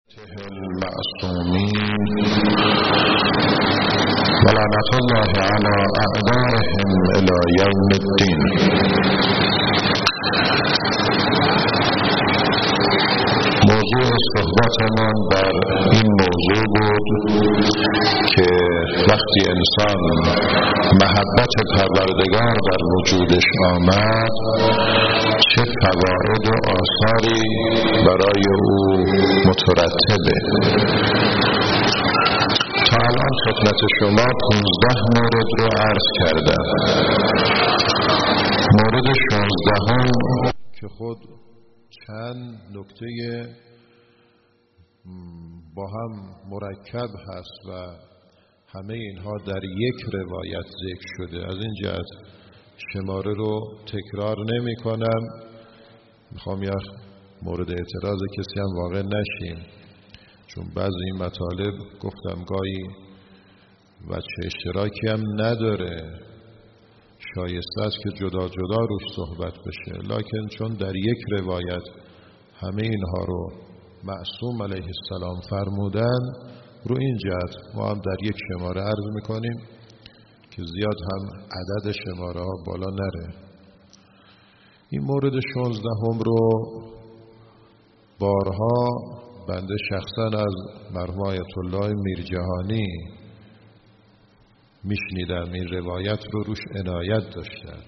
المعصومين ولعنة الله على أعدائهم إلى يوم الدين. موضوع صحبتمان بر این موضوع بود که وقتی انسان محبت پروردگار در وجودش آمد چه فواید و آثاری برای او مترتبه. تا الان خدمت شما 15 مورد رو عرض کردم. مورد 16 که خود چند نکته با هم مرکب هست و همه اینها در یک روایت ذکر شده. از این جهت شماره رو تکرار نمی کنم. میخوام یه مورد اعتراض کسی هم واقع نشیم، چون بعضی این مطالب گفتم گاهی وجه اشتراکی هم نداره، شایسته است که جدا جدا روش صحبت بشه، لکن چون در یک روایت همه اینها رو معصوم علیه السلام فرمودن، رو این جهت ما هم در یک شماره عرض میکنیم که زیاد هم عدد شماره ها بالا نره. این مورد 16 رو بارها بنده شخصا از مرحوم آیت الله میرجهانی میشنیدم، این روایت رو روش عنایت داشتن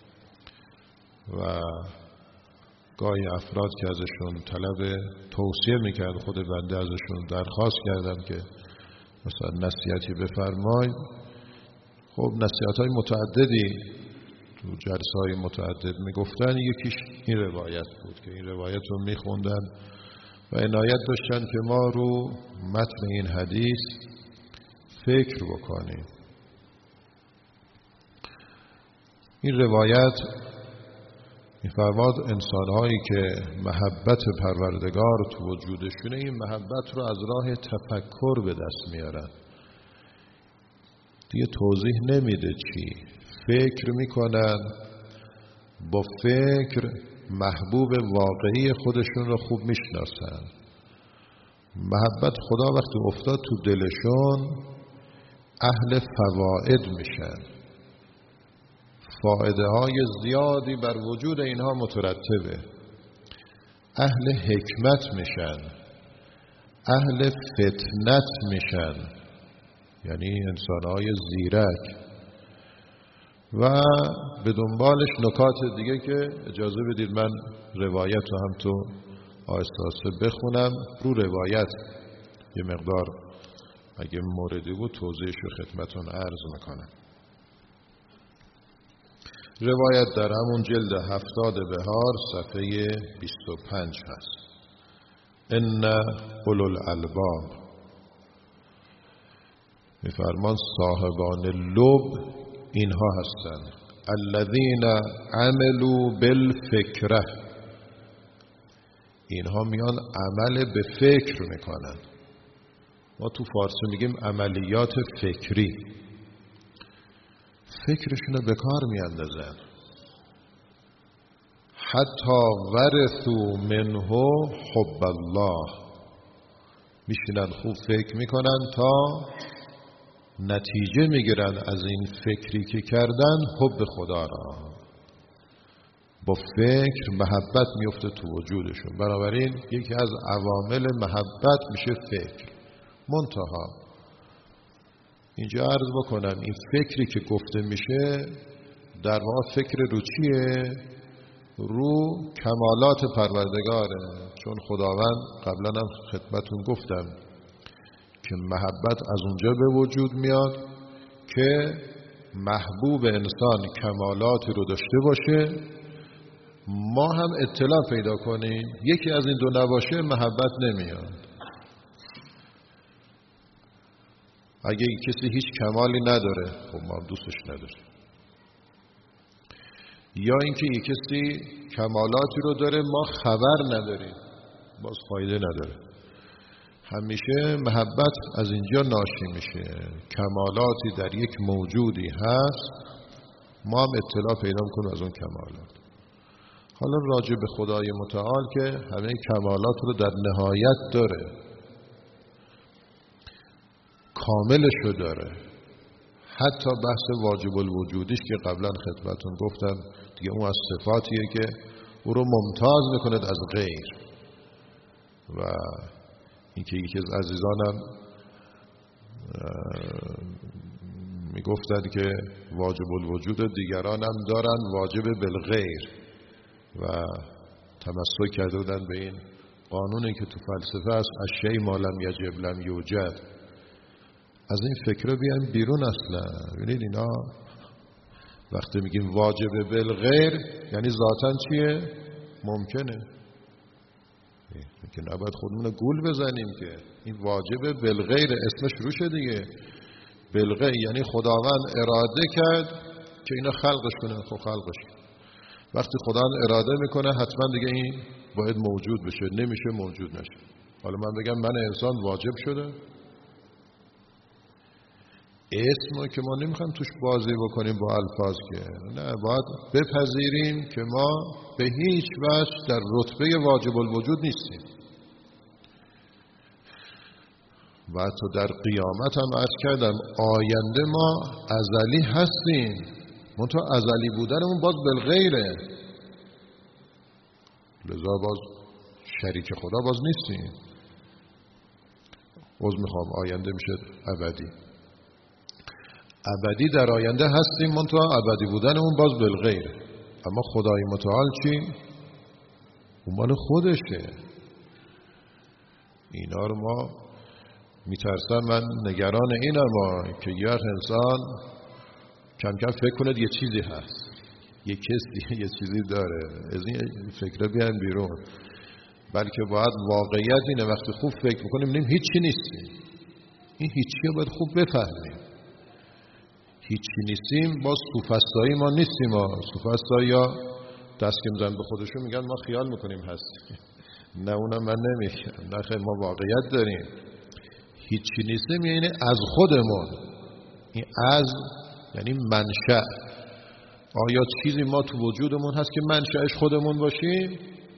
و گاهی افراد که ازشون طلب توصیه میکرد، خود بنده ازشون درخواست کردم که مثلا نصیحتی بفرمایید. خب نصیحت‌های متعددی تو جلسه‌های متعدد میگفتن، یکیش این روایت بود که این روایت رو میخوندن و عنایت داشتن که ما رو متن این حدیث فکر بکنیم. این روایت می‌فرماد انسان‌هایی که محبت پروردگار تو وجودشونه، این محبت رو از راه تفکر به دست میارن. دیگه توضیح نمیده چی، فکر میکنن، با فکر محبوب واقعی خودشون رو خوب میشناسن. محبت خدا وقتی افتاد تو دلشون اهل فواید میشن، فائده های زیادی بر وجود اینها مترتبه. اهل حکمت میشن، اهل فطنت میشن، یعنی انسانهای زیرک، و به دنبالش نکات دیگه که اجازه بدید من روایت رو هم تو آهسته بخونم. رو روایت یه مقدار اگه موردی بود توضیحش رو خدمتون عرض میکنم. روایت در همون جلد 70 بهار صفحه 25 هست. ان اولو الالباب، میفرمان صاحبان لب اینها هستند، الذین عملوا بالفکره، اینها میان عمل به فکر میکنن. ما تو فارسی میگیم عملیات فکری، فکرشونو به کار میاندازن. حتی ورثوا منه حب الله، میشینن خوب فکر میکنن تا نتیجه میگیرن از این فکری که کردن حب خدا را. با فکر محبت میفته تو وجودشون. بنابراین یکی از عوامل محبت میشه فکر. منتها اینجا عرض بکنم این فکری که گفته میشه در واقع فکر رو چیه؟ رو کمالات پروردگاره. چون خداوند قبلا هم خدمتون گفتم که محبت از اونجا به وجود میاد که محبوب انسان کمالاتی رو داشته باشه، ما هم اطلاع پیدا کنیم. یکی از این دو نباشه محبت نمیاد. اگه کسی هیچ کمالی نداره خب ما دوستش نداریم، یا اینکه یک کسی کمالاتی رو داره ما خبر نداریم، باز فایده نداره. همیشه محبت از اینجا ناشی میشه. کمالاتی در یک موجودی هست، ما هم اطلاع پیدا کنیم از اون کمالات. حالا راجع به خدای متعال که همه کمالات رو در نهایت داره، کاملشو داره. حتی بحث واجب الوجودیش که قبلا خدمتون گفتم دیگه اون از صفاتیه که او رو ممتاز میکند از غیر. و اینکه یکی از عزیزانم میگفتند که واجب الوجود دیگران هم دارن واجب بالغیر و تمسک کرده بودن به این قانونی که تو فلسفه است الشیء ما لم یجب لم یوجد. از این فکر بیایم بیرون. اصلا ببینید اینا وقتی میگیم واجب بالغیر یعنی ذاتاً چیه؟ ممکنه که نباید خودمون گول بزنیم که این واجب بالغیر اسمش روشه دیگه. بالغیر یعنی خداوند اراده کرد که اینا خلقش کنه. خب خلقش وقتی خداوند اراده میکنه حتما دیگه این باید موجود بشه، نمیشه موجود نشه. حالا من بگم من انسان واجب شده، اسمو که ما نمیخوایم توش بازی بکنیم با الفاظ که نه، باید بپذیریم که ما به هیچ وجه در رتبه واجب الوجود نیستیم. و حتی در قیامت هم عرض کردم آینده ما ازلی هستیم، منتها ازلی بودنمون باز بالغیره، لذا باز شریک خدا باز نیستیم. باز میخوام آینده میشه ابدی. ابدی در آینده هستیم، منتها ابدی بودنمون باز بالغیره. اما خدای متعال چی؟ اون مال خودشه. اینا رو ما میترسم، من نگران اینم که یه انسان کم کم فکر کنه یه چیزی هست، یه کسی یه چیزی داره. از این فکر بیان بیرون. بلکه باید واقعیت اینه وقتی خوب فکر میکنیم ببینیم هیچی نیستیم. این هیچی رو باید خوب بفهمیم. هیچی نیستیم باز سوفسطایی ما نیستیم. سوفسطایی ها دست که میزن به خودشون میگن ما خیال میکنیم هستیم. نه اونم من نمیگم، نه خیلی ما واقعیت داریم. هیچی نیستیم یعنی از خودمون. این از یعنی منشأ. آیا چیزی ما تو وجودمون هست که منشأش خودمون باشیم؟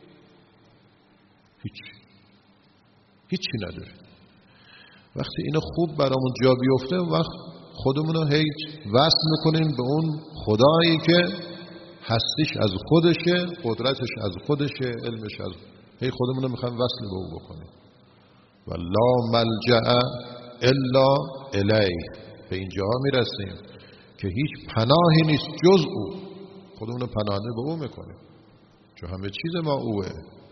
هیچی نداره. وقتی اینو خوب برامون جا بیفته وقت خودمون رو هیچ وصل میکنیم به اون خدایی که هستیش از خودشه، قدرتش از خودشه، علمش از هی خودمون رو میخوایم وصل به او بکنیم. و لا ملجأ الا الیه. به اینجا میرسیم که هیچ پناهی نیست جز او. خودمون رو پناهنده به او میکنیم چون همه چیز ما اوه.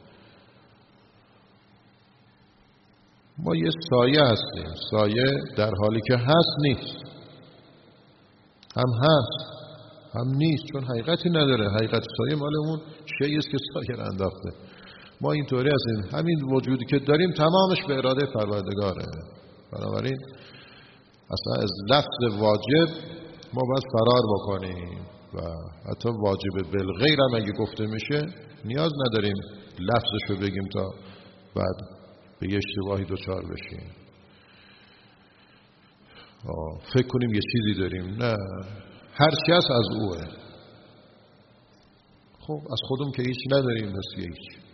ما یه سایه هستیم. سایه در حالی که هست نیست، هم هست هم نیست، چون حقیقتی نداره. حقیقت سایه مال اون شیئی است که سایه را انداخته. ما اینطوری هستیم، همین وجودی که داریم تمامش به اراده پروردگاره. بنابراین اصلا از لفظ واجب ما باید فرار بکنیم و حتی واجب بالغیر هم اگه گفته میشه نیاز نداریم لفظش رو بگیم تا بعد به یه اشتباهی دوچار بشیم. فکر کنیم یه چیزی داریم. نه، هر چی هست از اوه. خب از خودم که هیچ نداریم مثل هیچ.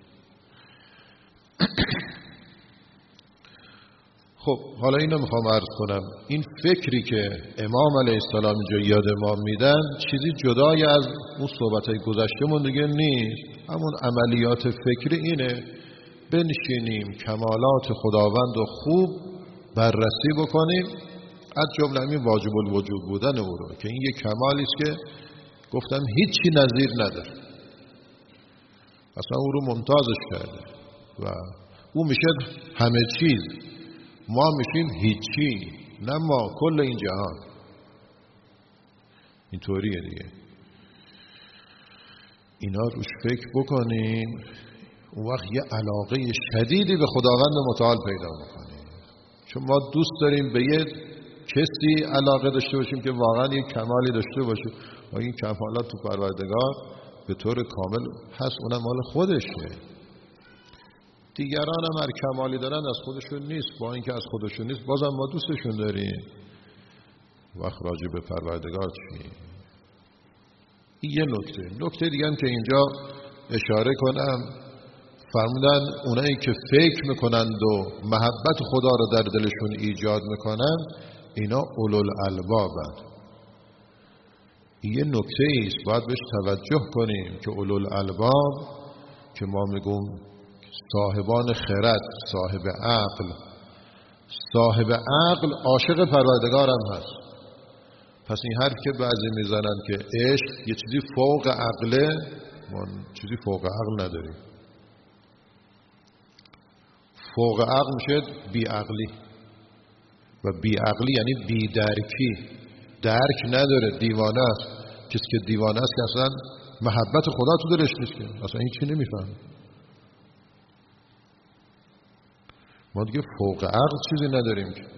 خب حالا اینو میخوام عرض کنم. این فکری که امام علیه السلام اینجا یاد ما میدن چیزی جدای از اون صحبتهای گذشتهمون دیگه نیست. همون عملیات فکری اینه بنشینیم کمالات خداوند رو خوب بررسی بکنیم، از جمله همین واجب الوجود بودن او رو که این یک کمالی است که گفتم هیچی نظیر نداره. اصلا او رو ممتازش کرده و او میشه همه چیز، ما میشیم هیچی. نه ما، کل این جهان اینطوریه دیگه. اینا روش فکر بکنیم، اون وقت یه علاقه شدیدی به خداوند متعال پیدا میکنیم. چون ما دوست داریم به یه کسی علاقه داشته باشیم که واقعا یه کمالی داشته باشه و این کمالات تو پروردگار به طور کامل هست، اونم مال خودشه. دیگران هم هر کمالی دارن از خودشون نیست، با اینکه از خودشون نیست بازم ما دوستشون داریم. وقت راجع به پروردگار چی؟ این یه نکته دیگه هم که اینجا اشاره کنم، فرمودن اونایی که فکر میکنند و محبت خدا رو در دلشون ایجاد میکنن اینا اولوالالبابند. این یه نکته ایست باید بهش توجه کنیم که اولوالالباب که ما میگیم صاحبان خرد، صاحب عقل عاشق پروردگار هم هست. پس این حرف که بعضی میزنن که عشق یه چیزی فوق عقله، ما چیزی فوق عقل نداریم. فوق عقل میشه بیعقلی و بیعقلی یعنی بیدرکی، درک نداره، دیوانه است. کسی که دیوانه است که اصلا محبت خدا تو دلش نیست، که اصلا هیچی نمیفهمه. ما دیگه فوق عقل چیزی نداریم. که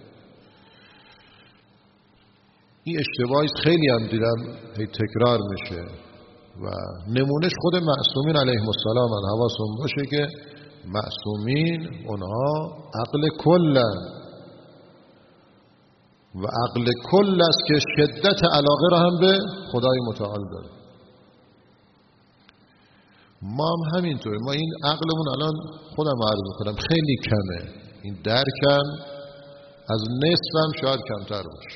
این اشتباهی خیلی هم دیدم هی تکرار میشه و نمونش خود معصومین علیهم السلام. حواسون باشه که معصومین اونها عقل کلن و عقل کل است که شدت علاقه را هم به خدای متعال داره. ما هم همینطور. ما این عقلمون الان خودم عرض میکنم خیلی کمه. این درکم از نصفم شاید کمتر باشه.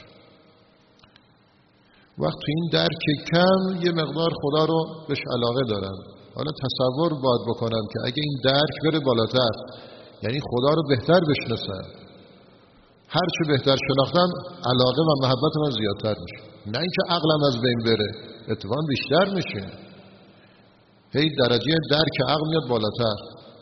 وقت تو این درک کم یه مقدار خدا رو بهش علاقه دارم. حالا تصور باید بکنم که اگه این درک بره بالاتر، یعنی خدا رو بهتر بشناسم، هر چه بهتر شناختم علاقه و محبت من زیادتر میشه. نه اینکه عقلم از بین بره، اتفاقا بیشتر میشه. هی درجه درک عقل میاد بالاتر.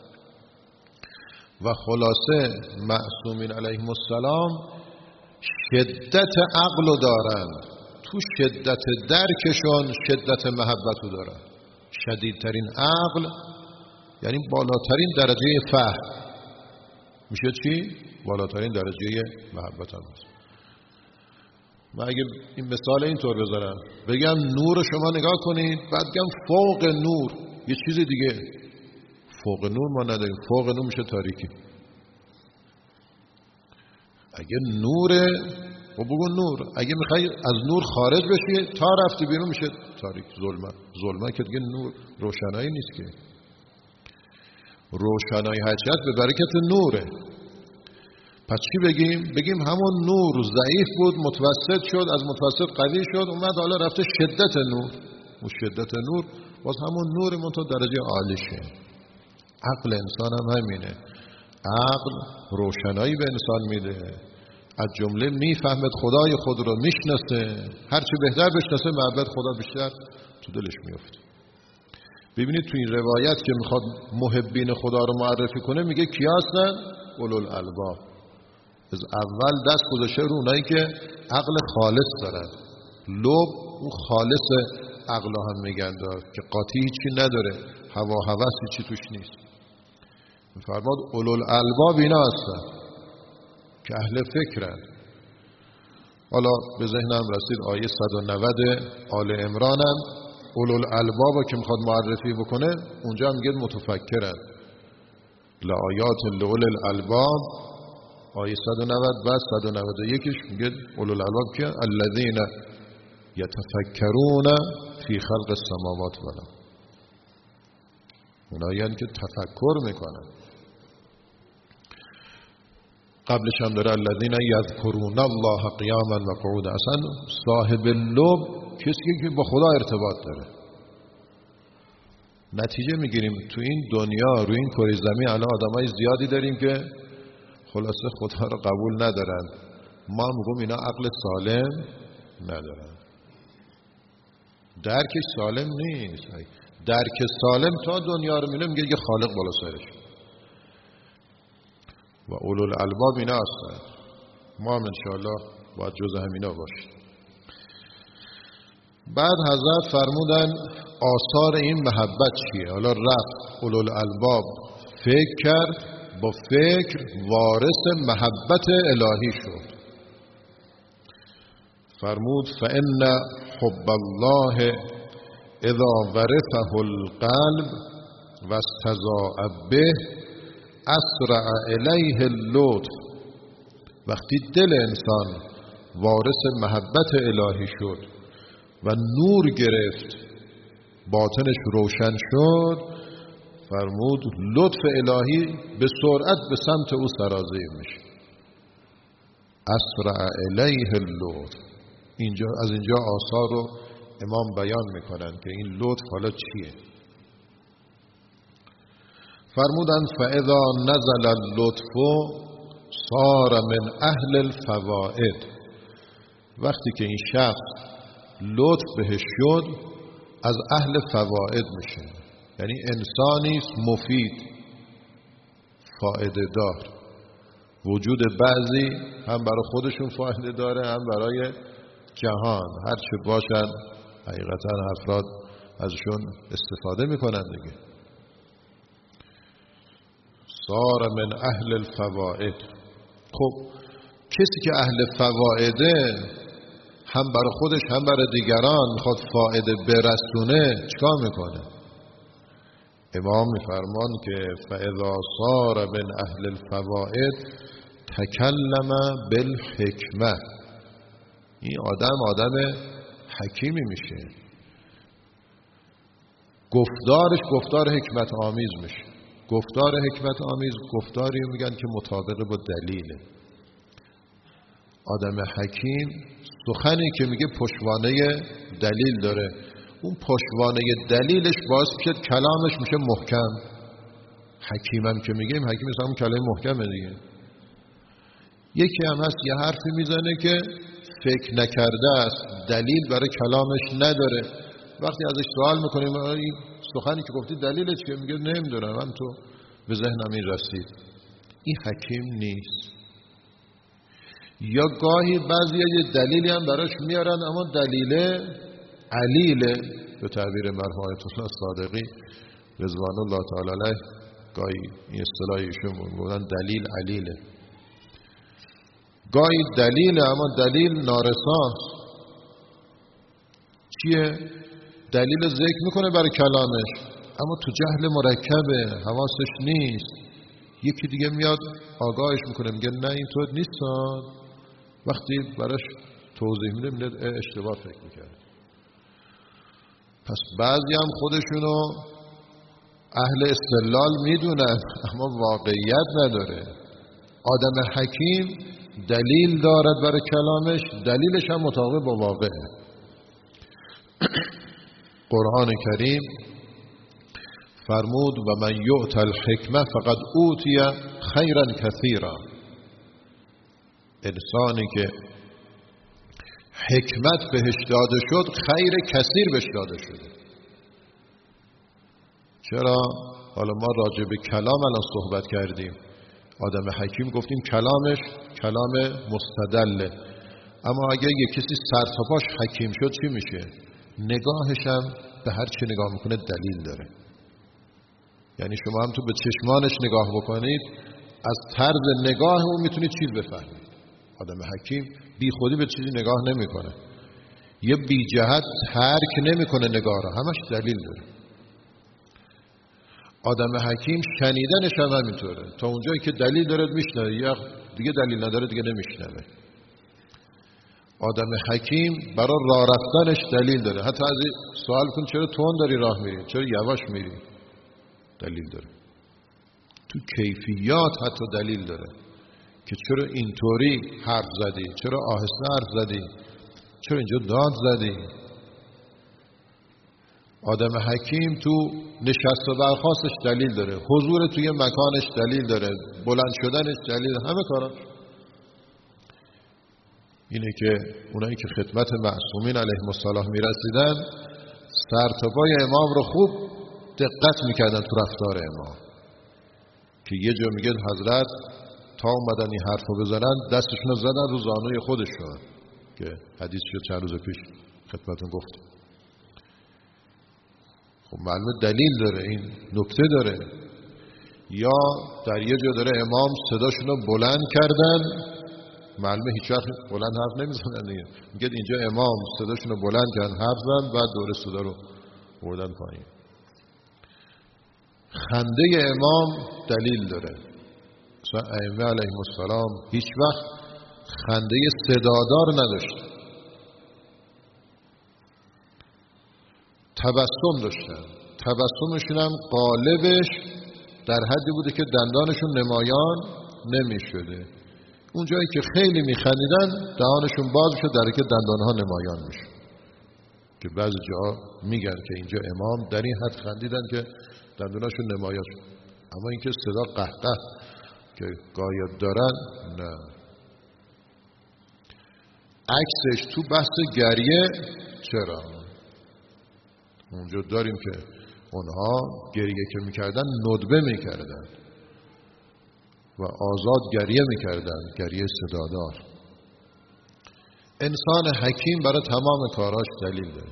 و خلاصه معصومین علیهم السلام شدت عقل رو دارن، تو شدت درکشون شدت محبت رو دارن. شدیدترین عقل یعنی بالاترین درجه فهم میشه چی؟ بالاترین درجه محبت هم هست. من اگه این مثال اینطور بذارم بگم نور شما نگاه کنید، بعد بگم فوق نور یه چیز دیگه. فوق نور ما نداریم. فوق نور میشه تاریکی. اگه نوره و بگو نور، اگه میخوای از نور خارج بشی تا رفتی بیرون میشه تاریک، ظلمه که دیگه نور روشنایی نیست. که روشنایی حقیقت به برکت نوره. پس چی بگیم همون نور ضعیف بود، متوسط شد، از متوسط قوی شد، اومد حالا رفته شدت نور. و شدت نور باز همون نور منتها درجه عالیشه. عقل انسان هم همینه. عقل روشنایی به انسان میده، از جمله میفهمد خدای خود رو میشناسه. هرچی بهتر بشناسه محبت خدا بیشتر تو دلش میفته. ببینید تو این روایت که میخواد محبین خدا رو معرفی کنه میگه کیا هستن؟ اولوالالباب. از اول دست گذاشته رو اونایی که عقل خالص دارن. لب اون خالص عقل هم میگن که قاطی هیچی نداره، هوا هوس هیچی توش نیست. فرماد اولوالالباب اینا هستن که اهل فکرن. حالا به ذهنم رسید آیه 190 آل عمران هم اولوالالباب که میخواد معرفی بکنه اونجا هم میگه متفکرن. لآیات لأولوالالباب آیه 190 بعد 191ش میگه اولوالالباب که الذین یتفکرون فی خلق السماوات والارض. اونایی یعنی که تفکر میکنن. قبلش هم داره الذین یذکرون الله قیاما و قعودا. اصلا صاحب لب کسی که با خدا ارتباط داره. نتیجه میگیریم تو این دنیا روی این کره زمین الان آدمای زیادی داریم که خلاصه خدا رو قبول ندارن. ما میگم اینا عقل سالم ندارن، درک سالم نیست. درک سالم تا دنیا رو میبینه میگه یه خالق بالا سرش. و اولوالالباب اینا هستن. ما هم انشاءالله باید جز همینا باشیم. بعد حضرت فرمودن آثار این محبت چیه؟ حالا رفت اولوالالباب فکر کرد، با فکر وارث محبت الهی شد. فرمود فإن حب الله اذا ورثه القلب و استضاء به اسرع الیه اللطف. وقتی دل انسان وارث محبت الهی شد و نور گرفت، باطنش روشن شد، فرمود لطف الهی به سرعت به سمت او سرازیر میشه. اسرع الیه اللطف. از اینجا آثار رو امام بیان میکنن که این لطف حالا چیه. فرمودند فاذا نزل اللطف صار من اهل الفوائد. وقتی که این شخص لطف بهش شد از اهل فوائد میشه، یعنی انسانی مفید، فایده دار. وجود بعضی هم برای خودشون فایده داره هم برای جهان، هر چه باشن حقیقتا افراد ازشون استفاده میکنن دیگه. صار من اهل الفوائد. خب کسی که اهل فوائده هم برای خودش هم برای دیگران میخواد فایده برسونه، چیکار میکنه؟ امام میفرمان که فاذا صار من اهل الفوائد تکلم بالحکمه. این آدم حکیمی میشه، گفتارش گفتار حکمت آمیز میشه. گفتار حکمت آمیز گفتاری میگن که مطابق با دلیله. آدم حکیم سخنی که میگه پشتوانه دلیل داره، اون پشتوانه دلیلش باعث میشه کلامش میشه محکم. حکیمم که میگیم حکیم مثلا اون کلمه محکمه دیگه. یکی هم هست یه حرفی میزنه که فکر نکرده است، دلیل برای کلامش نداره. وقتی ازش سوال میکنیم این سخنی که گفتی دلیلش چیه، میگه نمیدونم، من تو به ذهنم این رسید. این حکیم نیست. یا گاهی بعضی یه دلیلی هم براش میارن اما دلیل علیله، به تعبیر مرحوم آیت الله صادقی رضوان الله تعالی علیه گاهی این اصطلاح ایشون بودن دلیل علیله. گاهی دلیل اما دلیل نارساست. چیه؟ دلیل ذکر میکنه برای کلامش اما تو جهل مرکبه، حواسش نیست. یکی دیگه میاد آگاهش میکنه میگه نه اینطور نیست. وقتی براش توضیح میده میگه اشتباه فکر میکرد. پس بعضی هم خودشونو اهل استدلال میدونن اما واقعیت نداره. آدم حکیم دلیل دارد برای کلامش، دلیلش هم مطابق با واقعه. قرآن کریم فرمود و من یؤت الحکمه فقد اوتی خیرا کثیرا. انسانی که حکمت بهش داده شد خیر کثیر بهش داده شده. چرا؟ حالا ما راجع به کلام الان صحبت کردیم. آدم حکیم گفتیم کلامش کلام مستدله، اما اگه یک کسی سر تا پاش حکیم شد چی میشه؟ نگاهش هم به هر چی نگاه میکنه دلیل داره. یعنی شما هم تو به چشمانش نگاه بکنید از طرز نگاه اون میتونید چیز بفهمید. آدم حکیم بی خودی به چیزی نگاه نمیکنه، یه بی جهت ترک نمیکنه نگاه را، همش دلیل داره. آدم حکیم شنیدنش هم همینطوره، تا اونجایی که دلیل داره میشنوه، یا دیگه دلیل نداره دیگه نمیشنوه. آدم حکیم برای راه رفتنش دلیل داره. حتی از سوال کن چرا تند داری راه میری، چرا یواش میری، دلیل داره. تو کیفیات حتی دلیل داره که چرا اینطوری حرف زدی، چرا آهسته حرف زدی، چرا اینجا داد زدی. آدم حکیم تو نشست و برخاستش دلیل داره، حضور توی مکانش دلیل داره، بلند شدنش دلیل داره، همه کارا. اینه که اونایی که خدمت معصومین علیهم السلام میرسیدن سر تا پای امام رو خوب دقت میکردن تو رفتار امام، که یه جا میگه حضرت تا اومدن این حرف رو بزنن دستشون رو زدن رو زانوی خودشون، که حدیث شد چند روز پیش خدمتون گفتم. خب معلومه دلیل داره، این نکته داره. یا در یه جا داره امام صداشون رو بلند کردن، معلومه هیچ وقت بلند حرف نمیزنن دیگه، میگه اینجا امام صداشون رو بلند کردن حرف زدن، بعد دوره صدا رو بردن پایین. خنده امام دلیل داره. مثلا ائمه علیهم السلام هیچ وقت خنده صدادار نداشتن، تبسم داشتن. تبسمشون هم غالبش در حدی بوده که دندانشون نمایان نمی شده. اون جایی که خیلی می خندیدن دهانشون باز شد در که دندانها نمایان می شد، که بعضی جا میگن که اینجا امام در این حد خندیدن که دندانشون نمایان شد. اما اینکه صدا قهقه که غایب دارن نه. عکسش تو بحث گریه چرا؟ اونجا داریم که اونها گریه که میکردن ندبه میکردن و آزاد گریه میکردن، گریه صدادار. انسان حکیم برای تمام کاراش دلیل داره.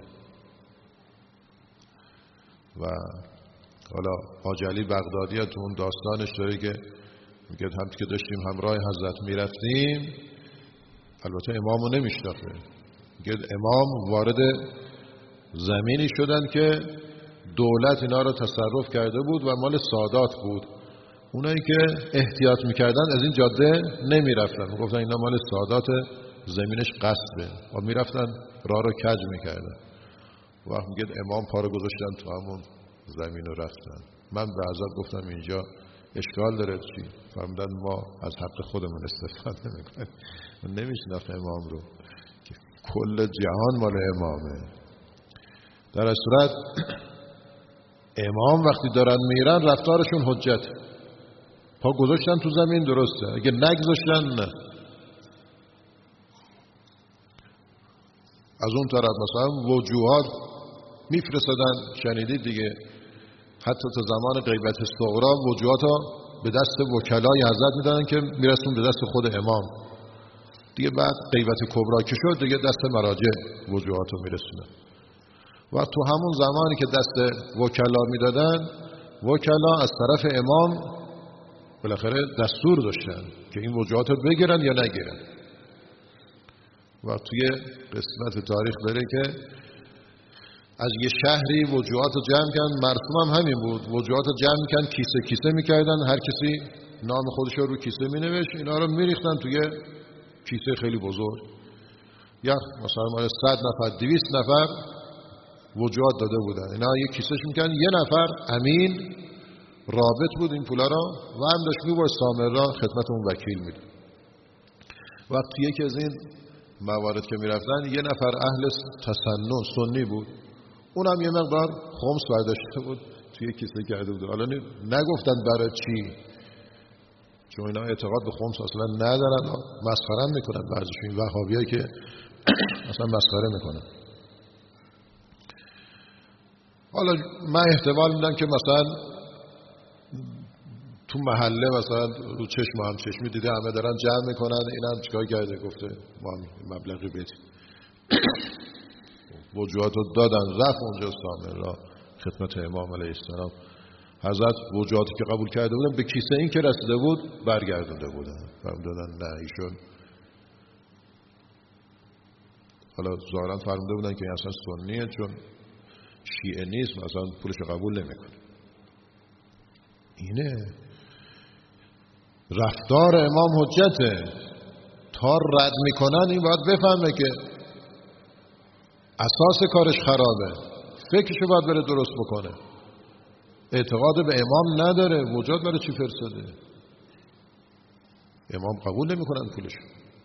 و حالا حاج علی بغدادی تو اون داستانش داره که میگه هم که داشتیم همراه حضرت میرفتیم، البته امامو نمیشناخته، میگه امام وارد زمینی شدن که دولت اینا رو تصرف کرده بود و مال سادات بود. اونایی که احتیاط میکردن از این جاده نمیرفتن، میگفتن اینا مال سادات، زمینش قصبه، و میرفتن راه رو کج میکردن. وقت میگه امام پا رو گذاشتن تو همون زمین رو رفتن. من به حضرت گفتم اینجا اشکال داره چی؟ فرمودن ما از حق خودمون استفاده میکنیم. من نمیشناختم امام رو که کل جهان مال امامه. در این صورت امام وقتی دارن میرن رفتارشون حجت. پا گذاشتن تو زمین درسته، اگه نگذاشتن نه. از اون طرف مثلا وجوهات میفرستدن، شنیدید دیگه، حتی تا زمان غیبت صغرا وجوهات به دست وکلای حضرت میدادن که میرسون به دست خود امام. دیگه بعد غیبت کبرا که شد دیگه دست مراجع وجوهات رو میرسونن. و تو همون زمانی که دست وکلا میدادن، وکلا از طرف امام بالاخره دستور داشتن که این وجوهات رو بگیرن یا نگیرن. و توی قسمت تاریخ داره که از یه شهری وجوهات رو جمع کردن، مرسوم هم همین بود، وجوهات رو جمع کردن، کیسه کیسه میکردن، هر کسی نام خودش رو کیسه مینوشت، اینا رو میریختن توی کیسه خیلی بزرگ. یا مثلا ما 100 نفر 200 نفر وجوهات داده بودن، اینا یه کیسهش میکردن، یه نفر امین رابط بود این پولا رو و هم داشت میبرد سامرا خدمت اون وکیل میده. وقتی یکی از این موارد که میرفتن یه نفر اهل تسنن سنی بود، اونم یه مقدار خمس برداشته بود توی کیسه کرده بود. حالا نگفتن برای چی، چون اینا اعتقاد به خمس اصلا ندارن، مسخره میکنن بعضیشون، این وهابیایی که اصلا مسخره میکنن. حالا من احتمال میدم که مثلا تو محله مثلا رو چشم هم چشمی دیده همه دارن جمع میکنن، اینم چیکار کرده، گفته ما مبلغی بدیم. وجوهات رو دادن، رفت اونجا سامرا خدمت امام علیه السلام. حضرت وجوهاتی که قبول کرده بودن به کیسه این که رسیده بود برگردونده بودن، فرمودن نه ایشون حالا ظاهرا فرموده بودن که اصلا سنیه، چون شیعه نیست مثلا پولش قبول نمیکنه. اینه رفتار امام حجته. تا رد میکنن این باید بفهمه که اساس کارش خرابه، فکرشو باید بره درست بکنه. اعتقاد به امام نداره، وجود برای چی فرستاده؟ امام قبول نمیکنن پولش،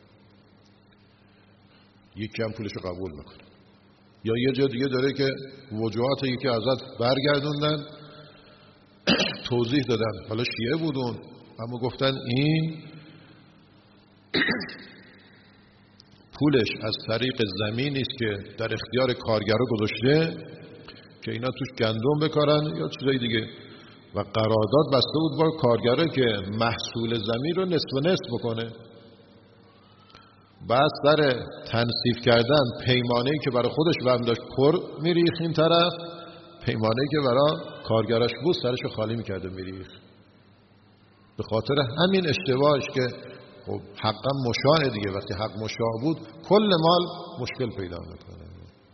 یکی هم پولشو قبول میکنه. یا یه جا دیگه داره که وجوهات یکی ازت برگردوندن، توضیح دادن، حالا شیعه بودون اما گفتن این پولش از طریق زمینی است که در اختیار کارگرا گذاشته که اینا توش گندم بکارن یا چیزای دیگه، و قرارداد بسته بود با کارگره که محصول زمین رو نصف و نصف بکنه. بعد سر تنصیف کردن پیمانه‌ای که برای خودش وهم داشت پر میریخ این طرف، پیمانه‌ای که برای کارگرش بود سرشو خالی میکرده میریخ. به خاطر همین اشتباهش که خب حقا مشاع دیگه، وقتی حق مشاع بود کل مال مشکل پیدا میکنه.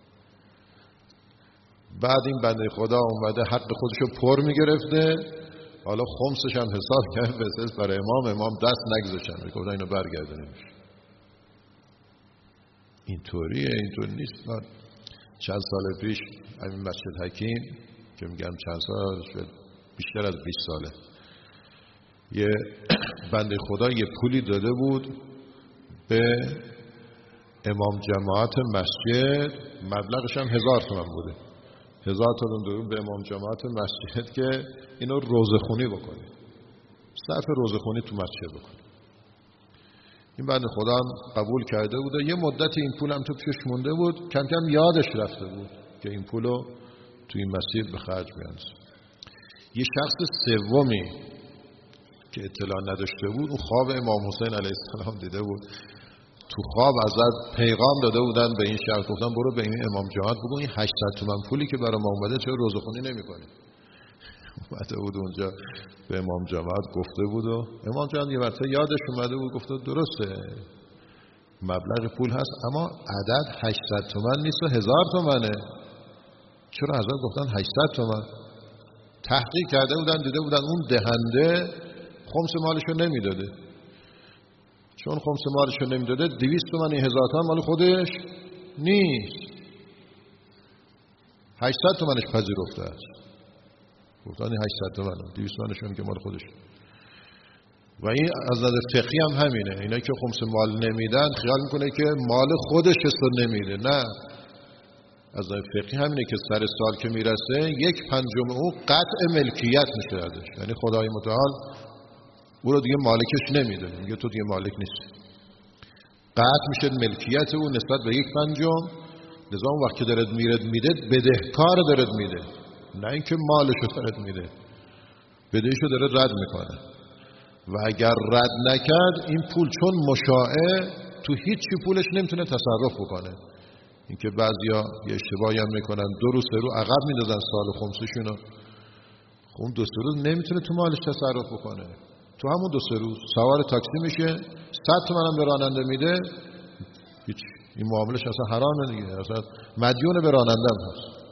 بعد این بنده خدا اومده حق خودشو پر میگرفته، حالا خمسش هم حساب کرد بسیار برای امام دست نگذاشتن، گفتن اینو برگردونیم. اینطوریه، اینطور نیست. من چند سال پیش همین مسجد حکیم که میگم چند سال شد، بیشتر از 20 ساله. یه بنده خدا یه پولی داده بود به امام جماعت مسجد، مبلغش هم 1000 تومان بوده. 1000 تومان داده بود به امام جماعت مسجد که اینو روزخونی بکنه، صرف روزخونی تو مسجد بکنه. این بنده خدا هم قبول کرده بود و یه مدت این پول هم تو پیش مونده بود، کم کم یادش رفته بود که این پولو تو این مسجد به خرج بیاندازه. یه شخص سومی که اطلاع نداشته بود، اون خواب امام حسین علیه السلام دیده بود. تو خواب ازت پیغام داده بودن به این شخص، گفتن برو به این امام جماعت بگو این 800 تومان پولی که برای ما اومده چرا روزخونی نمی‌کنی. اومده بود اونجا به امام جماعت گفته بود و امام جماعت یه مرتبه یادش اومده بود، گفته درسته مبلغ پول هست اما عدد 800 تومان نیست و 1000 تومانه. چرا حضرت گفتن 800 تومان؟ تحقیق کرده بودن، دیده بودن اون دهنده خمس مالشو نمیداده. چون خمس مالشو نمیداده 200 تومان 1000 تومان مال خودش نیست، 800 تومانش پذیرفته است. گفتن 800 تومانه، 200 تومانشون که مال خودش. و این از نظر فقهی هم همینه، اینا که خمس مال نمیدن خیال میکنه که مال خودش است نمیده. نه، از نظر فقهی همینه که سر سال که میرسه 1/5 او قطع ملکیت میشه ازش، یعنی خدای متعال او رو دیگه مالکش نمیده، میگه تو دیگه مالک نیستی، قطع میشه ملکیت او نسبت به 1/5. لذا اون وقت که دارد میده بدهکار دارد میده، نه اینکه مالشو دارد میده، بدهشو داره رد میکنه. و اگر رد نکرد این پول چون مشاعه تو هیچی پولش نمیتونه تصرف بکنه. اینکه بعضیا یه اشتباهی هم میکنن 2 روز 3 روز عقب میندازن سال خمسشونو، اون 2 3 روز نمیتونه تو مالش تصرف بکنه. تو همون 2 3 روز سوار تاکسی میشه، 100 تومن هم به راننده میده، هیچ، این معاملش اصلا حرامه دیگه، اصلا مدیون به راننده هم هست.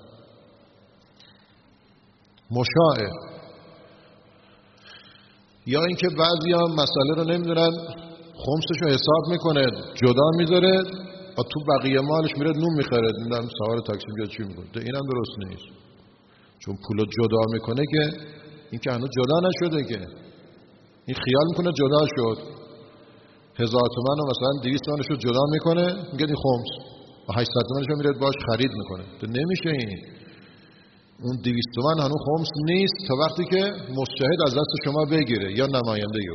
مشاعه. یا اینکه بعضیا مسئله رو نمیدونن، خمسشو حساب میکنه جدا میذاره، تو بقیه مالش میره نون میخره، نمیدونم سوار تاکسی میاد چی میکنه. اینم درست نیست، چون پولو جدا میکنه که این که هنوز جدا نشده، که این خیال میکنه جدا شد. 1000 تومان و مثلا 200 تومانشو جدا میکنه، میگه این خمس، و 800 تومانشو میره باش خرید میکنه. تو نمیشه این. اون 200 تومان هنوز خمس نیست تا وقتی که مستشهد از دست شما بگیره یا نماینده او.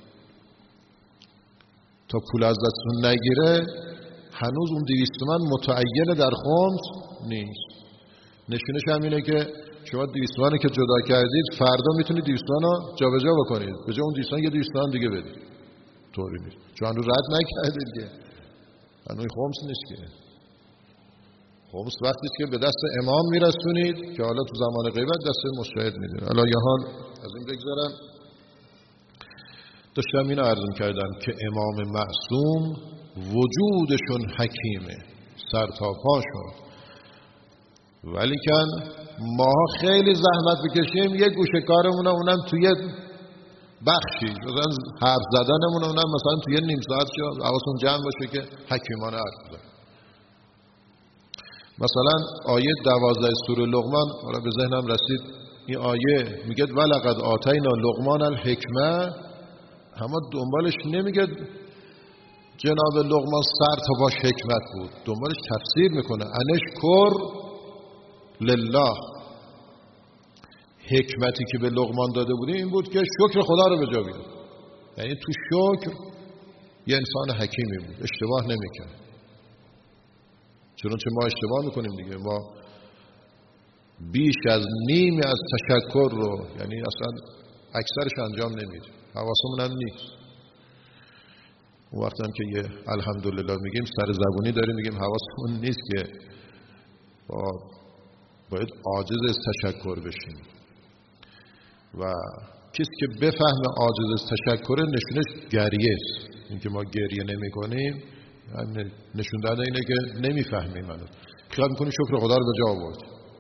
تا پول از دستتون نگیره هنوز اون 200 تومان متعین در خمس نیست. نشونش هم اینه که شما 200 تومانی که جدا کردید فردا میتونید 200 تومان رو جابجا بکنید، به جای اون 200 تومان یه 200 تومان دیگه بدید. طوری نیست، چون هنوز رد نکردید که هنوز خمس نیست. که خمس وقتی که به دست امام میرسونید که حالا تو زمان غیبت دست مستشهد میدید. حالا یه حال از این بگذارم، داشتم اینو عرض کردم که امام معصوم وجودشون حکیمه، سر تا پاشون، ولیکن ما خیلی زحمت بکشیم یه گوشه کارمون اونم توی بخشی، مثلا حرف زدنمون اونم مثلا توی نیم ساعت شد حواستون جمع باشه که حکیمانه حرف بزنیم. مثلا آیه 12 سوره لقمان حالا به ذهنم رسید، این آیه میگه ولقد آتینا لقمان الحکمه، اما دنبالش نمیگه جناب لقمان سر تا باش حکمت بود، دنبالش تفسیر میکنه انشکر لله. حکمتی که به لقمان داده بودیم این بود که شکر خدا رو به جا بیاره، یعنی تو شکر یه انسان حکیمی بود، اشتباه نمیکنه. چنانچه ما اشتباه میکنیم دیگه، ما بیش از نیمی از تشکر رو یعنی اصلا اکثرش انجام نمیدیم، حواسمون هم نیست. اون وقت هم که یه الحمدلله میگیم سر زبونی داریم میگیم، حواسمون نیست که باید عاجز از تشکر بشیم. و کسی که بفهمه عاجز از تشکر نشونش گریه است. این که ما گریه نمی کنیم نشون داده اینه که نمیفهمیم. منو خیال میکنی شکر خدا رو به جا آورد،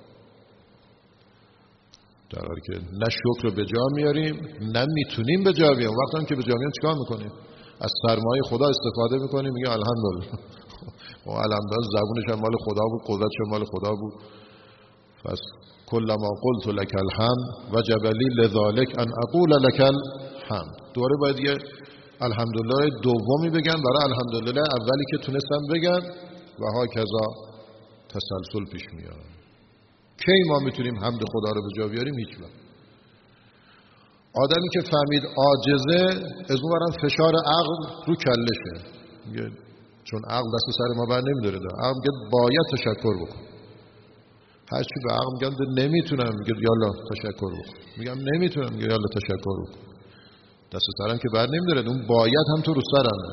در حالی که نه شکر رو به جا میاریم نه میتونیم به جا بیاریم. وقتی هم که به جا میاریم چیکار میکنیم؟ از سرمایه خدا استفاده میکنیم، میگه الحمدلله. و الحمدلله زبونش هم مال خدا بود، قدرتش هم مال خدا بود. پس کلما قلت لك الحمد وجب لی لذلك ان اقول لك الحمد. دوباره باید یه الحمدلله دومی بگم برای الحمدلله اولی که تونستم بگم و ها کذا تسلسل پیش میاد. کی ما میتونیم حمد خدا رو به جا بیاریم؟ هیچ وقت. آدمی که فهمید عاجزه، از اون ورم فشار عقل رو کلشه، میگه چون عقل دست سر ما بر نمیداره، عقل میگه باید تشکر بکن. هر چی به عقل میگم نمیتونم، میگه یالا تشکر بکن. میگم نمیتونم، میگه یالا تشکر بکن. دست سرم که بر نمیداره، اون باید هم تو رو سرمه.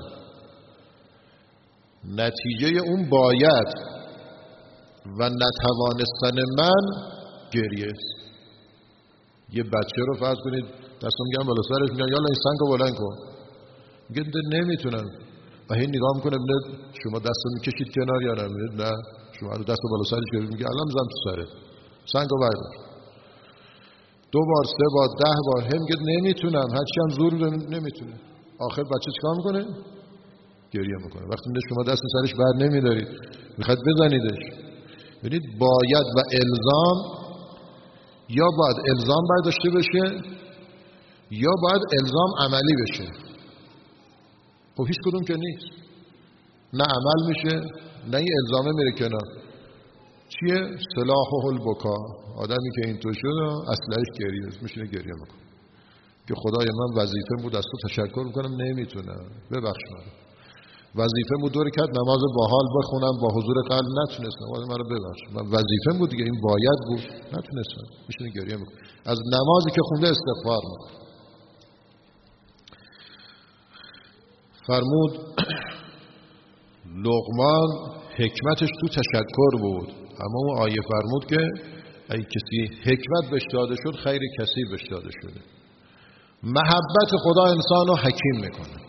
نتیجه اون باید و نتوانستن من گریه است. یه بچه رو فرض کنید دستم میگم بالا سرش، میگم یالا این سنگو بلند کن، میگه نمیتونم و هی نگاه میکنه میگه شما دستو میکشید کنار یا نه؟ میگه نه، شما دستو بالا سرش گرفت، میگه الان میذارم تو سرت، سنگو بردار. 2 بار 3 بار 10 بار هم میگه نمیتونم، هرچی هم زور نمیتونه. آخر بچه چیکار میکنه؟ گریه میکنه. وقتی میگه شما دست سرش بر نمیدارید، میخواد بزنیدش. ببینید باید و الزام، یا باید الزام برداشته بشه یا باید الزام عملی بشه. خب هیچ کدوم که نیست. نه عمل میشه نه این الزامه میره کنار. چیه؟ سلاحه البکا. آدمی که اینطور شده اصلش گریه است، میشینه گریه میکنه که خدای من وظیفه بود از تو تشکر میکنم نمیتونم، ببخش من. وظیفه بود دور کرد نماز باحال بخونم با حضور قلب نتونستم، ولی منو ببخش، من وظیفه بود دیگه، این باید بود نتونستم. میشینه گریه میکنه. از نمازی که خونده استغفار میکنه. فرمود لقمان حکمتش تو تشکر بود، اما اون آیه فرمود که ای کسی حکمت بهش داده شد خیر کثیر بهش داده شده. محبت خدا انسانو حکیم میکنه.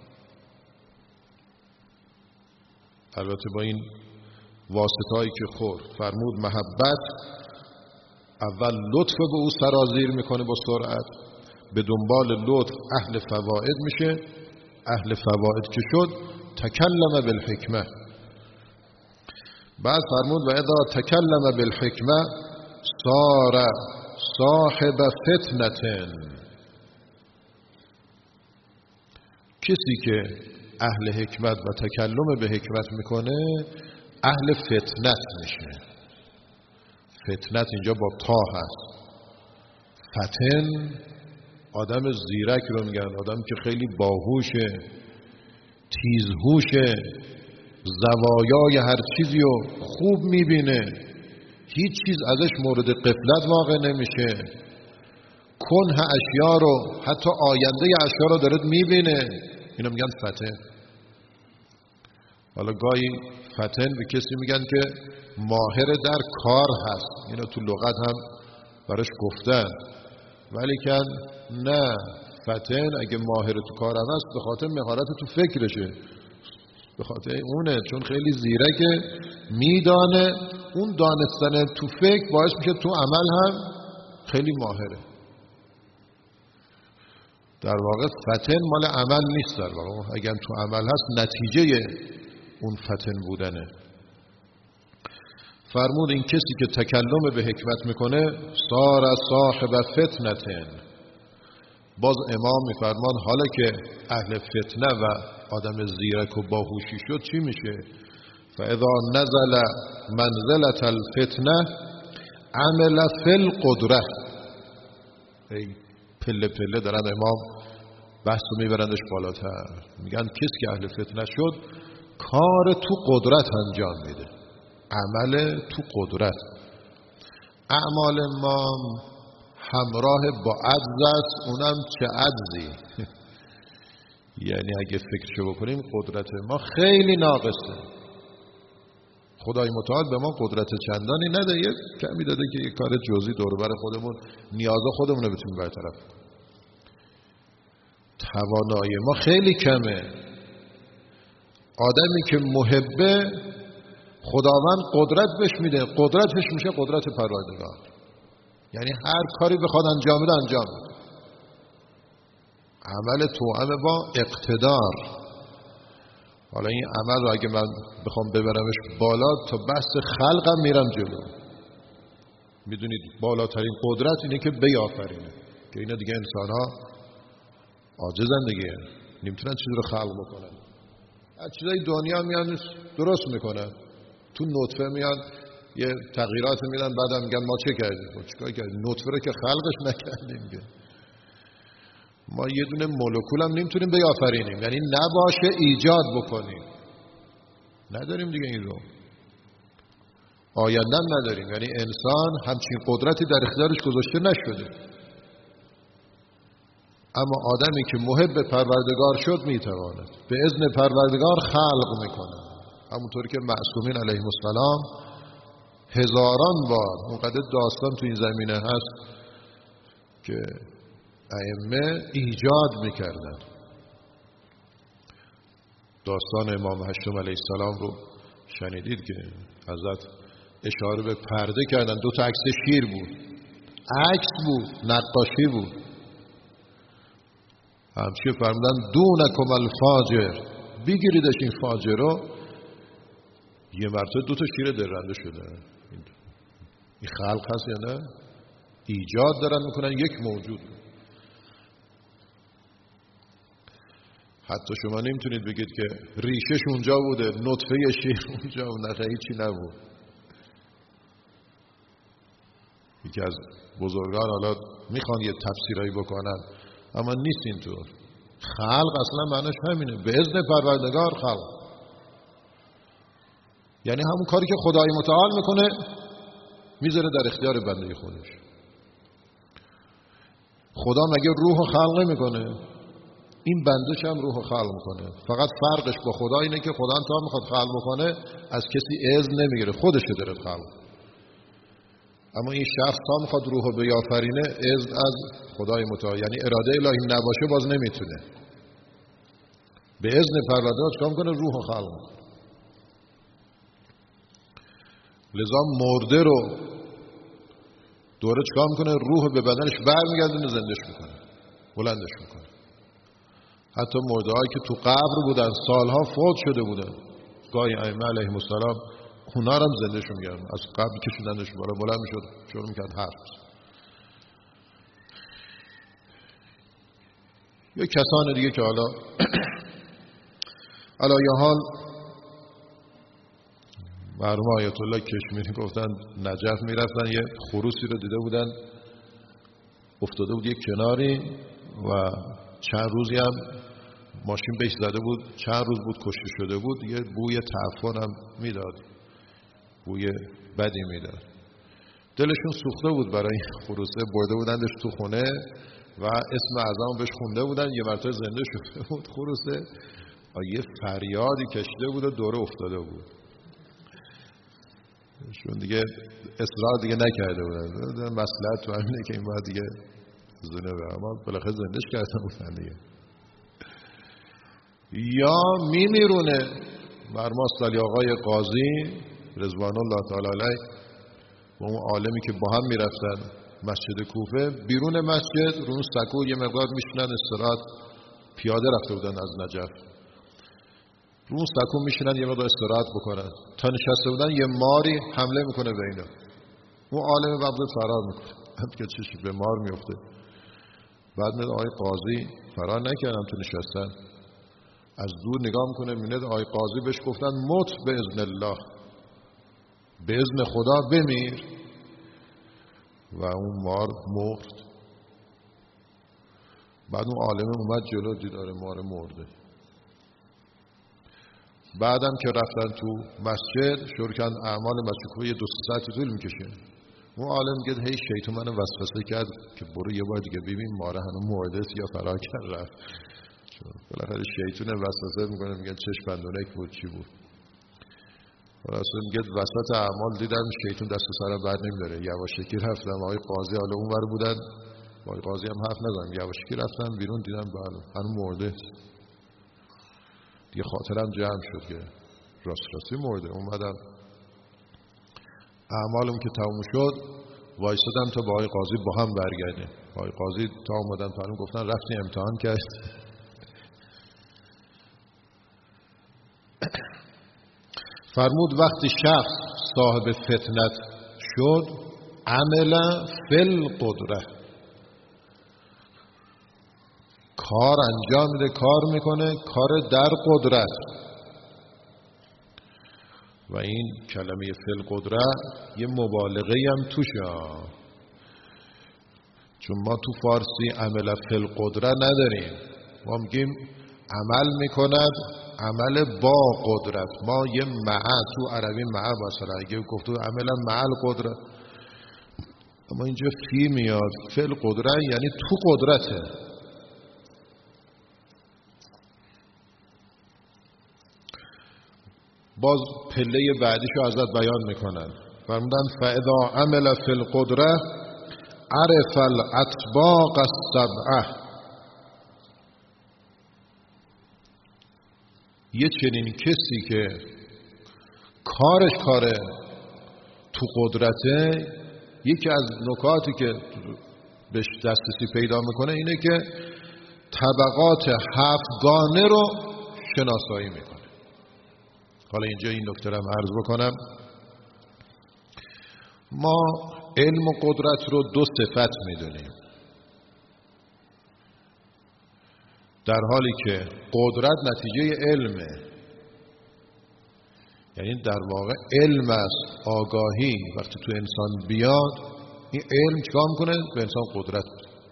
البته با این واسطه‌ای که خورد. فرمود محبت اول لطف به او سرازیر میکنه با سرعت، به دنبال لطف اهل فواید میشه، اهل فواید که شد تکلم بالحکمه. بعد فرمود و اذا تکلم بالحکمه صار صاحب فتنة. کسی که اهل حکمت و تکلم به حکمت میکنه اهل فتنت میشه. فتنت اینجا با تا هست. فتن آدم زیرک رو میگن، آدم که خیلی باهوشه، تیزهوشه، زوایای هر چیزی رو خوب میبینه، هیچ چیز ازش مورد غفلت واقع نمیشه، کنه اشیا رو حتی آینده اشیا رو داره میبینه. اینو میگن فتن. حالا گاهی فتن به کسی میگن که ماهر در کار هست، اینو تو لغت هم براش گفتن، ولی که نه، فتن اگه ماهر تو کار هم هست به خاطر مهارت تو فکرشه، به خاطر اونه، چون خیلی زیرکه، میدانه، اون دانستن تو فکر باعث میشه تو عمل هم خیلی ماهره. در واقع فتن مال عمل نیست، در واقع اگر تو عمل هست نتیجه اون فتن بودنه. فرمود این کسی که تکلم به حکمت میکنه صار صاحب فتنة. باز امام میفرمان حالا که اهل فتنه و آدم زیرک و باهوشی شد چی میشه؟ فاذا نزل منزلة الفتنه عمل فی القدره. پله پله دارن امام بحث رو میبرندش بالاتر، میگن کسی که اهل فتنه شد کار تو قدرت انجام میده، عمل تو قدرت. اعمال ما همراه با عجز است، اونم چه عجزی. یعنی اگه فکرشو بکنیم قدرت ما خیلی ناقصه. خدای متعال به ما قدرت چندانی نده، یه کمی داده که یه کار جزئی دور و بر خودمون نیاز خودمون رو بتونیم برطرف کنیم. توانایی ما خیلی کمه. آدمی که محبه خداوند قدرت بهش میده، قدرتش میشه قدرت پروردگار، یعنی هر کاری بخواد انجام بده انجام بده. عمل توأم با اقتدار. حالا این عمل رو اگه من بخوام ببرمش بالا تا بحث خلقم میرم جلو. میدونید بالاترین قدرت اینه که بیافرینه، که اینا دیگه انسان ها عاجزن دیگه، نمیتونن چیزی رو خلق بکنن. از چیزای دنیا میان درست میکنن، تو نطفه میان یه تغییرات میدن، بعدم میگن ما چه کردیم؟ چیکار کردیم؟ نطفه رو که خلقش نکردیم که. ما یه دونه مولکول هم نمیتونیم بیافرینیم، یعنی نباشه ایجاد بکنیم، نداریم دیگه این رو. آینده نداریم، یعنی انسان همچین قدرتی در اختیارش گذاشته نشده. اما آدمی که محب پروردگار شد میتواند به اذن پروردگار خلق میکنه، همونطوری که معصومین علیهم السلام هزاران بار اونقدر داستان تو این زمینه هست که ائمه ایجاد میکردن. داستان امام هشتم علیه السلام رو شنیدید که حضرت اشاره به پرده کردن، 2 تا عکس شیر بود، عکس بود، نقاشی بود. همچنین فرمودن دونکم الفاجر، بگیریدش این فاجر رو. یه مرتبه 2 تا شیر درنده شده. این خلق هست یا نه؟ ایجاد دارن میکنن یک موجود. حتی شما نمیتونید بگید که ریشش اونجا بوده، نطفه شیر اونجا و نه، هیچی نبود. یکی از بزرگان حالا میخوان یه تفسیرایی بکنن، اما نیست اینطور. خلق اصلا معنیش همینه، به اذن پروردگار خلق، یعنی همون کاری که خدای متعال میکنه میذاره در اختیار بنده خودش. خدا مگه روح خلق میکنه؟ این بندش هم روح خلق میکنه. فقط فرقش با خدا اینه که خدا تا میخواد خلق بکنه از کسی اذن نمیگیره، خودش داره خلق. اما این شخص تا میخواد روح بیافرینه اذن از خدای متعال، یعنی اراده الهی نباشه باز نمیتونه. به اذن پروردگار چیکار میکنه؟ روح خلق میکنه. لذا مرده رو دوره چیکار میکنه؟ روح به بدنش برمیگردونه، زندش میکنه، بلندش میکنه. حتی مرده‌هایی که تو قبر بودن، سالها فوت شده بودن، گاهی ائمه علیهم السلام اونا رو هم زندهشون می‌کردن، از قبر کشوندنش بالا، بلند میشد شروع میکرد حرف. یه کسان دیگه که حالا یه حال مرحوم آیت الله کشمیری گفتن نجف میرفتن، یه خروسی رو دیده بودن افتاده بود یک کناری و چند روزی هم ماشین بهش زده بود، چند روز بود کشته شده بود. یه بوی تعفن هم میداد، بوی بدی میداد. دلشون سوخته بود برای خروسه، برده بودندش تو خونه و اسم اعظم بهش خونده بودن. یه مرتبه زنده شده بود خروسه، یه فریادی کشیده بود و دوره افتاده بود. شون دیگه اصرار دیگه نکرده بودن، مصلحت تو همینه که این باید دیگه زنده به، اما بالاخره زندهش کرده بودن دیگه. یا میمیرونه. مرحوم استالی آقای قاضی رضوان الله تعالی علیه و اون عالمی که با هم میرفتن مسجد کوفه، بیرون مسجد رو اون سکو یه مقدار میشنن استراحت، پیاده رفته بودن از نجف، رو اون سکو میشنن یه مقدار استراحت بکنن، تا نشسته بودن یه ماری حمله میکنه به اینا. اون عالم وقت فرار میکنه، هم که چشم به مار میفته. بعد میاد آقای قاضی فرار نکردن، تو نشستن، از دور نگاه میکنه میبینه آقای قاضی بهش گفتن موت به اذن الله، به اذن خدا بمیر، و اون مار مرد. بعد اون عالم اومد جلو، دیداره مار مرده. بعدم که رفتن تو مسجد شروع کردن اعمال مسجد، یه 2-3 ساعت طول میکشه. اون عالم میگه هی شیطان منو وسوسه کرد که برو یه بار دیگه ببین ماره هنوز مرده است یا فرار کرد رفت. بالاخره شیطان وسوسه میکنه، میگه چشم بندونک بود چی بود. راستون میگه وسط اعمال دیدم شیطان دست سرم بر نمیداره، یواشکی رفتم. آقای قاضی حالا اون ور بودن، آقای قاضی هم حرف نزدن، یواشکی رفتم بیرون دیدم بله هنوز مرده است. دیگه خاطرم جمع شد که راستی مرده. اومدم اعمالم که تموم شد وایسادم تا با آقای قاضی با هم برگردیم. آقای قاضی تا اومدن پایین گفتن رفتی امتحان کرد؟ فرمود وقتی شخص صاحب فتنت شد عمل فی القدره، کار انجام میده، کار میکنه، کار در قدرت. و این کلمه فی القدره یه مبالغه هم توشه، چون ما تو فارسی عمل فی القدره نداریم، ما میگیم عمل میکند، عمل با قدرت. ما یه معه تو عربی معه مثلا اگه گفتو عملا مع القدره، اما اینجا فی میاد، فی القدره یعنی تو قدرته. باز پله بعدیشو ازت بیان میکنن، فرمودن فاذا عمل فی القدره عرف الاطباق السبعه. یه چنین کسی که کارش کار تو قدرته، یکی از نکاتی که بهش دسترسی پیدا میکنه اینه که طبقات هفتگانه رو شناسایی میکنه. حالا اینجا این نکته رو عرض بکنم، ما علم و قدرت رو دو صفت میدونیم، در حالی که قدرت نتیجه علمه، یعنی در واقع علم است، آگاهی وقتی تو انسان بیاد، این علم چیکار میکنه؟ به انسان قدرت.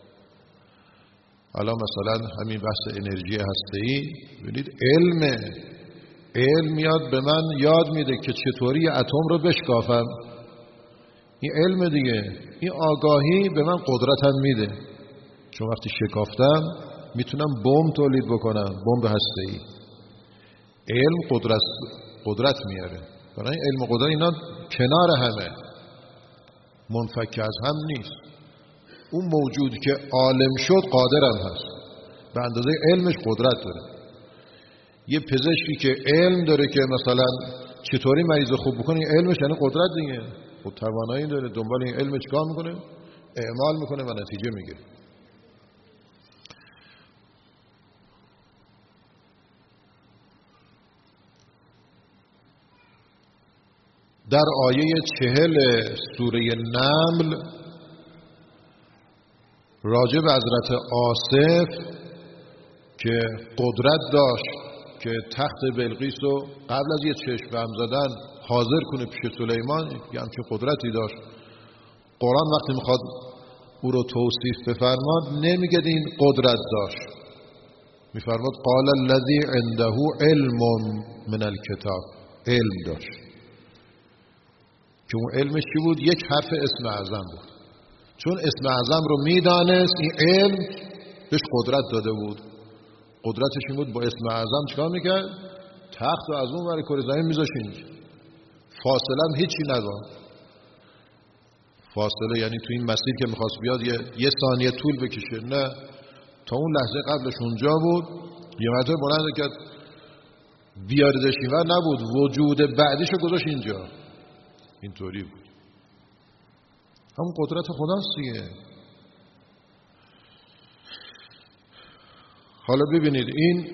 حالا مثلا همین بحث انرژی هسته‌ای، ببینید علم میاد به من یاد میده که چطوری اتم رو بشکافم، این علم دیگه. این آگاهی به من قدرتم میده، چون وقتی شکافتم میتونم بمب تولید بکنم، بمب هسته‌ای. علم قدرت میاره. برای علم و قدرت اینا کنار همه، منفک از هم نیست. اون موجودی که عالم شد قادرم هست، به اندازه علمش قدرت داره. یه پزشکی که علم داره که مثلا چطوری مریض خوب بکنه، علمش یعنی قدرت دیگه، خود توانایی داره، دنبال این علم چیکار میکنه؟ اعمال میکنه و نتیجه میگیره. در آیه 40 سوره نمل راجع به حضرت آصف که قدرت داشت که تخت بلقیس رو قبل از یه چشم به هم زدن حاضر کنه پیش سلیمان، یه همچین قدرتی داشت. قرآن وقتی میخواد او رو توصیف بفرماد نمیگه این قدرت داشت، میفرماد قال الذی عنده علم من الکتاب، علم داشت که اون علمش چی بود؟ یک حرف اسم اعظم بود. چون اسم اعظم رو میدانست، این علم بهش قدرت داده بود. قدرتش این بود با اسم اعظم چیکار میکرد؟ تخت رو از اون ور کره زمین میذاشت اینجا، فاصله هم هیچی نداشت. فاصله یعنی تو این مسیر که میخواست بیاد یه ثانیه طول بکشه، نه، تا اون لحظه قبلش اونجا بود. یه مرتبه بلند کرد بیاردش اینور، نبود، وجود بعدیشو گذاشت اینجا. اینطوری بود. همون قدرت خداست دیگه. حالا ببینید این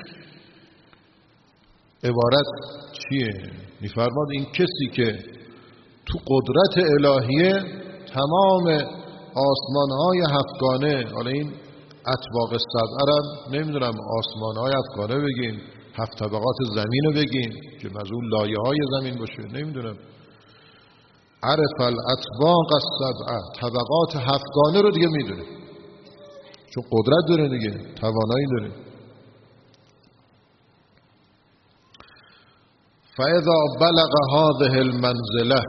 عبارت چیه؟ میفرماد این کسی که تو قدرت الهیه تمام آسمان‌های هفتگانه، حالا این اطباق السبعه را نمیدونم آسمان‌های هفتگانه بگین، هفت طبقات زمین رو بگین که مزول لایه‌های زمین باشه، نمیدونم، عرف الاطباق السبعه، طبقات هفتگانه رو دیگه میدونه، چون قدرت داره دیگه، توانایی داره. فاذا بلغ هذه المنزله،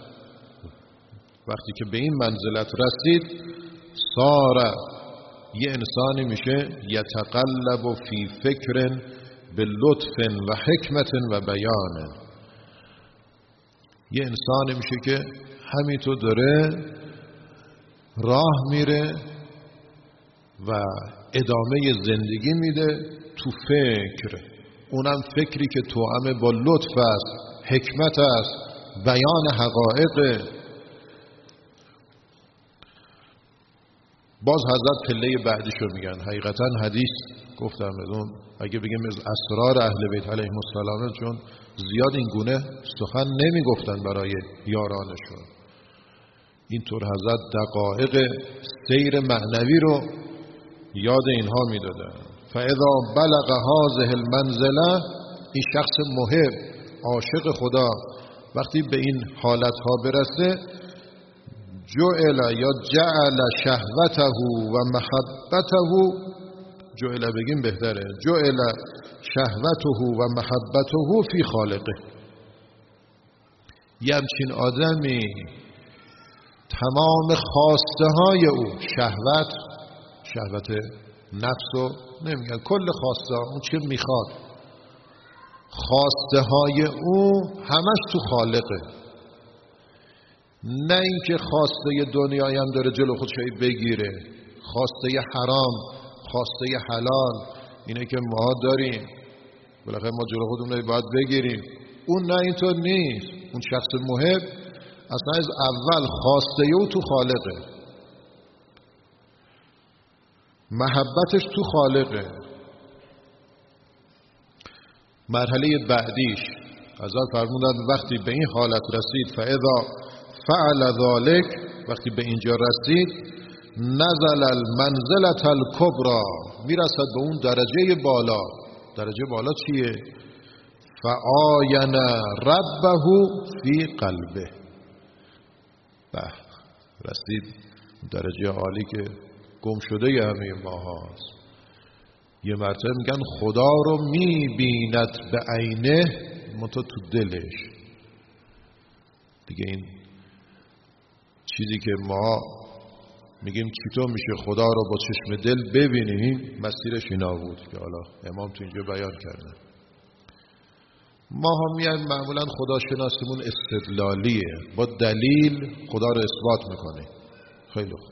وقتی که به این منزلت رسید، صار، یه انسانی میشه یتقلب فی فکر بلطف و حکمت و بیان، یه انسانی میشه که همینطور داره راه میره و ادامه زندگی میده تو فکر، اونم فکری که توأم با لطف است، حکمت است، بیان حقایق. باز حضرت پله بعدیشو میگن. حقیقتا حدیث گفتم بدون اگه بگیم از اسرار اهل بیت علیهم السلام، چون زیاد این گونه سخن نمیگفتن برای یارانشون، اینطور حضرت دقایق سیر معنوی رو یاد اینها میدادن. فاذا بلغ هذه المنزله، این شخص محب عاشق خدا وقتی به این حالت ها برسه، جعل یا جعل شهوته و محبته، جعل بگیم بهتره، جعل شهوته و محبته فی خالقه. یه همچین آدمی تمام خواسته های او، شهوت نفس رو نمیگن، کل خواسته ها، اون چی میخواد، خواسته های او همش تو خالقه. نه اینکه خواسته دنیایی هم داره جلو خودش بگیره، خواسته حرام، خواسته حلال، اینه که ما داریم بالاخره ما جلو خودمون باید بگیریم. اون نه، اینطور نیست. اون شخص محب اصلا از اول خواسته او تو خالقه، محبتش تو خالقه. مرحله بعدیش حضرت فرمودند وقتی به این حالت رسید، فاذا فعل ذلك، وقتی به اینجا رسید، نزل المنزلة الکبری، میرسد به اون درجه بالا. درجه بالا چیه؟ فآین ربه فی قلبه. رسید درجه عالی که گم شده همه ما هاست. یه مرتبه میگن خدا رو میبیند به عینه، منتها تو دلش. دیگه این چیزی که ما میگیم چطور میشه خدا رو با چشم دل ببینیم، مسیرش اینا بود که حالا امام تو اینجا بیان کرده. ما هم میایم معمولا خداشناسیمون استدلالیه، با دلیل خدا رو اثبات میکنه. خیلی خوب،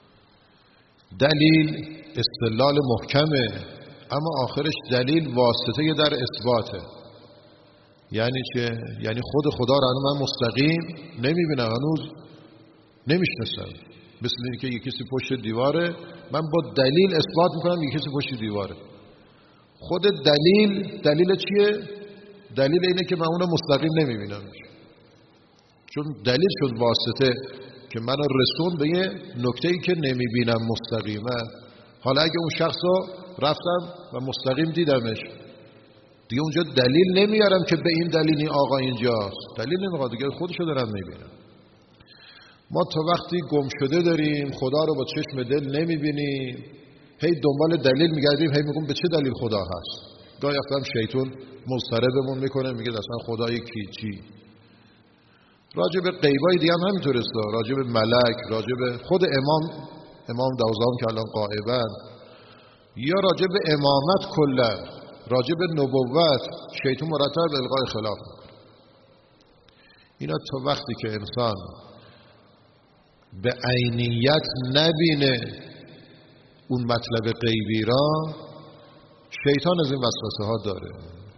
دلیل استدلال محکمه، اما آخرش دلیل واسطه در اثباته. یعنی چه؟ یعنی خود خدا رو من مستقیم نمیبینم، هنوز نمیشناسم. مثل اینکه یکی کسی پشت دیواره، من با دلیل اثبات میکنم یکی کسی پشت دیواره. خود دلیل چیه؟ دلیل اینه که من اونو مستقیم نمیبینم، چون دلیل شد واسطه که منو رسون به یه نکته‌ای که نمیبینم مستقیما. حالا اگه اون شخص رو رفتم و مستقیم دیدمش، دیگه اونجا دلیل نمیارم که به این دلیل این آقا اینجاست، دلیل نمیخواد، دیگه خودشو دارم میبینم. ما تا وقتی گم شده داریم خدا رو با چشم دل نمیبینیم، هی دنبال دلیل میگردیم، هی میگیم به چه دلیل خدا هست. گاهی وقتا هم شیطان مضطربمون میکنه، میگه اصلا خدای چی. راجع به غیبای دیگه هم همینطور است، راجع به ملک، راجع به خود امام دوازدهم که الان غایبن، یا راجع به امامت کلا، راجع به نبوت، شیطان مرتب القای خلاف میکنه. اینا تا وقتی که انسان به عینیت نبینه اون مطلب غیبی را، شیطان از این وسوسه ها داره.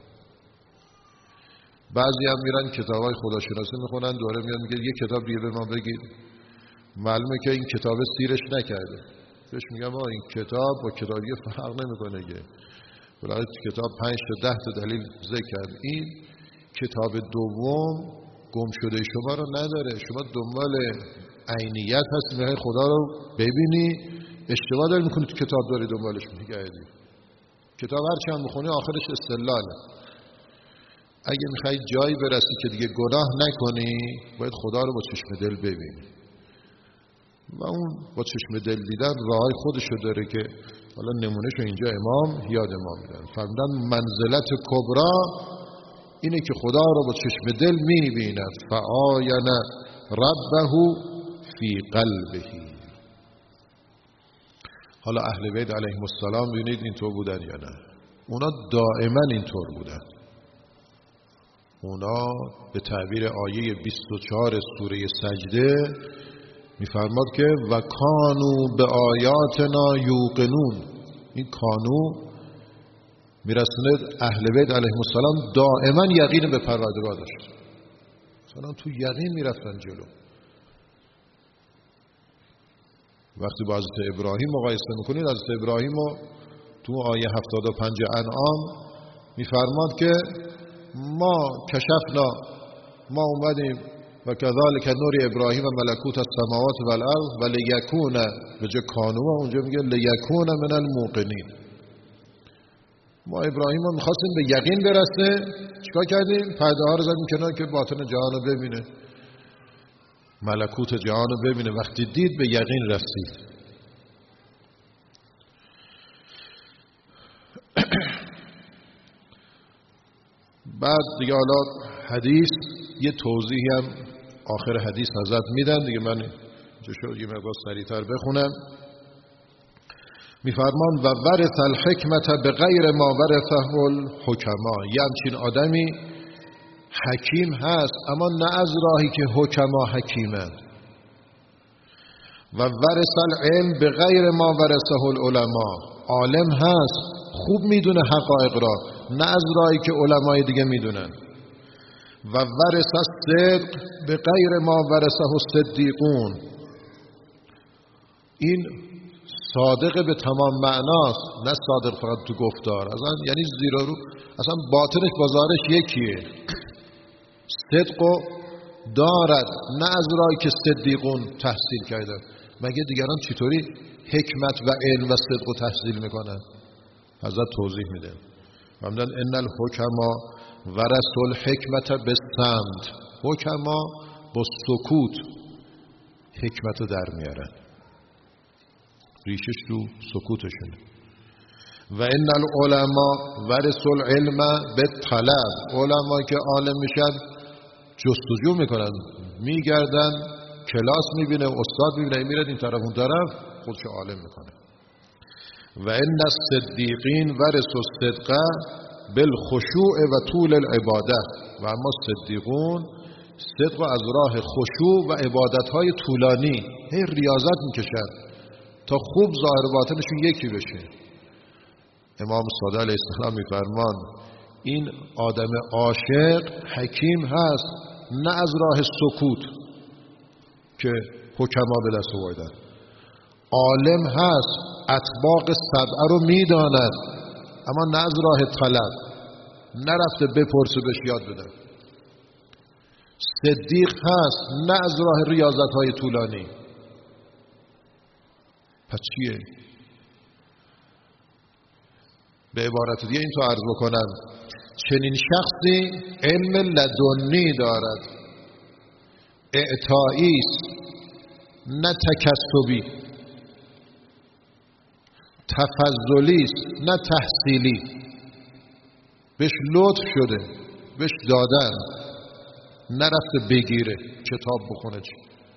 بعضی هم میرن کتابای خداشناسی میخونن، دوره میاد میگه یه کتاب دیگه به ما بگید. معلومه که این کتاب سیرش نکرده. بهش میگم این کتاب با کتابی فرق نمیکنه که بلکه کتاب 5 تا 10 تا دلیل ذکر کرد. این کتاب دوم گم شده شما رو نداره. شما دنبال عینیت هست، میخوای خدا رو ببینی، اشتباه داری میکنی تو کتاب داری دنبالش میگردی. کتاب هر چند بخونی آخرش استدلاله. اگه میخوای جایی برسی که دیگه گناه نکنی، باید خدا رو با چشم دل ببینی. و اون با چشم دل دیدن راهی خودشو داره که حالا نمونهشو اینجا امام یاد ما میدن. فرمودن منزلت کبرا اینه که خدا رو با چشم دل میبیند. فآین ربه فی قلبه. حالا اهل بیت علیهم السلام ببینید اینطور بودن یا نه؟ اونا دائما اینطور بودن. اونا به تعبیر آیه 24 سوره سجده میفرماد که و کانو به آیاتنا یوقنون. این کانو میرسونه اهل بیت علیهم السلام دائما یقین به پروردگار داشت. مثلا تو یقین میرفتن جلو. وقتی با حضرت ابراهیم مقایسه میکنید، حضرت ابراهیم رو تو آیه 75 انعام میفرماد که ما کشفنا، ما اومدیم و کذالک نوری ابراهیم ملکوت السماوات و الارض و لیکون، به جای کانوا اونجا میگه لیکون من الموقنین. ما ابراهیم رو میخواستیم به یقین برسه، چیکار کردیم؟ پرده ها رو زدیم کنار که باطن جهان رو ببینه، ملکوت جهان رو ببینه. وقتی دید به یقین رسید. بعد دیگه حالا حدیث یه توضیحی هم آخر حدیث حضرت میدن دیگه، من شد یه مقدار سریعتر بخونم. میفرمان و ورث الحکمت به غیر ما ورثه الحکما، یه همچین آدمی حکیم هست اما نه از راهی که حکما حکیمند. و ورث العلم به غیر ما ورثه العلماء، عالم هست خوب میدونه حقایق را، نه از راهی که علمای دیگه میدونن. و ورث الصدق به غیر ما ورثه الصدیقون، این صادق به تمام معناست، نه صادق فقط تو گفتار، اصلا یعنی زیرا رو اصلا باطنش با ظاهرش یکیه. صدقو دارد نه از راهی که صدیقون تحصیل کردن. مگه دیگران چطوری حکمت و علم و صدقو تحصیل میکنن؟ حضرت توضیح میده. فرمودن ان الحکما ورثوا الحکمت بالصمت، حکما با سکوت حکمت رو در میارن، ریشش تو سکوتشونه. و ان العلماء ورثوا العلم بالطلب، علما که عالم میشن جستجو میکنن، میگردن کلاس میبینه، استاد میبینه، میرد این طرف اون طرف، خودش عالم میکنه. و ان الصدیقین ورثوا الصدق بالخشوع و طول العباده، و اما صدیقون صدق از راه خشوع و عبادتهای طولانی هی ریاضت میکشن تا خوب ظاهر باطنشون یکی بشه. امام صادق علیه السلام میفرمان این آدم عاشق حکیم هست نه از راه سکوت که حکما به دست آوردن، عالم هست اطباق سبعه رو میداند اما نه از راه طلب، نرفته بپرسه بهش یاد بده. صدیق هست نه از راه ریاضت‌های طولانی. پس چیه؟ به عبارت دیگه این تو عرض بکنم، چنین شخصی علم لدنی دارد، اعطایی است نه تکسبی، تفضلی است نه تحصیلی، بهش لطف شده، بهش دادن، نرفته بگیره کتاب بخونه چی.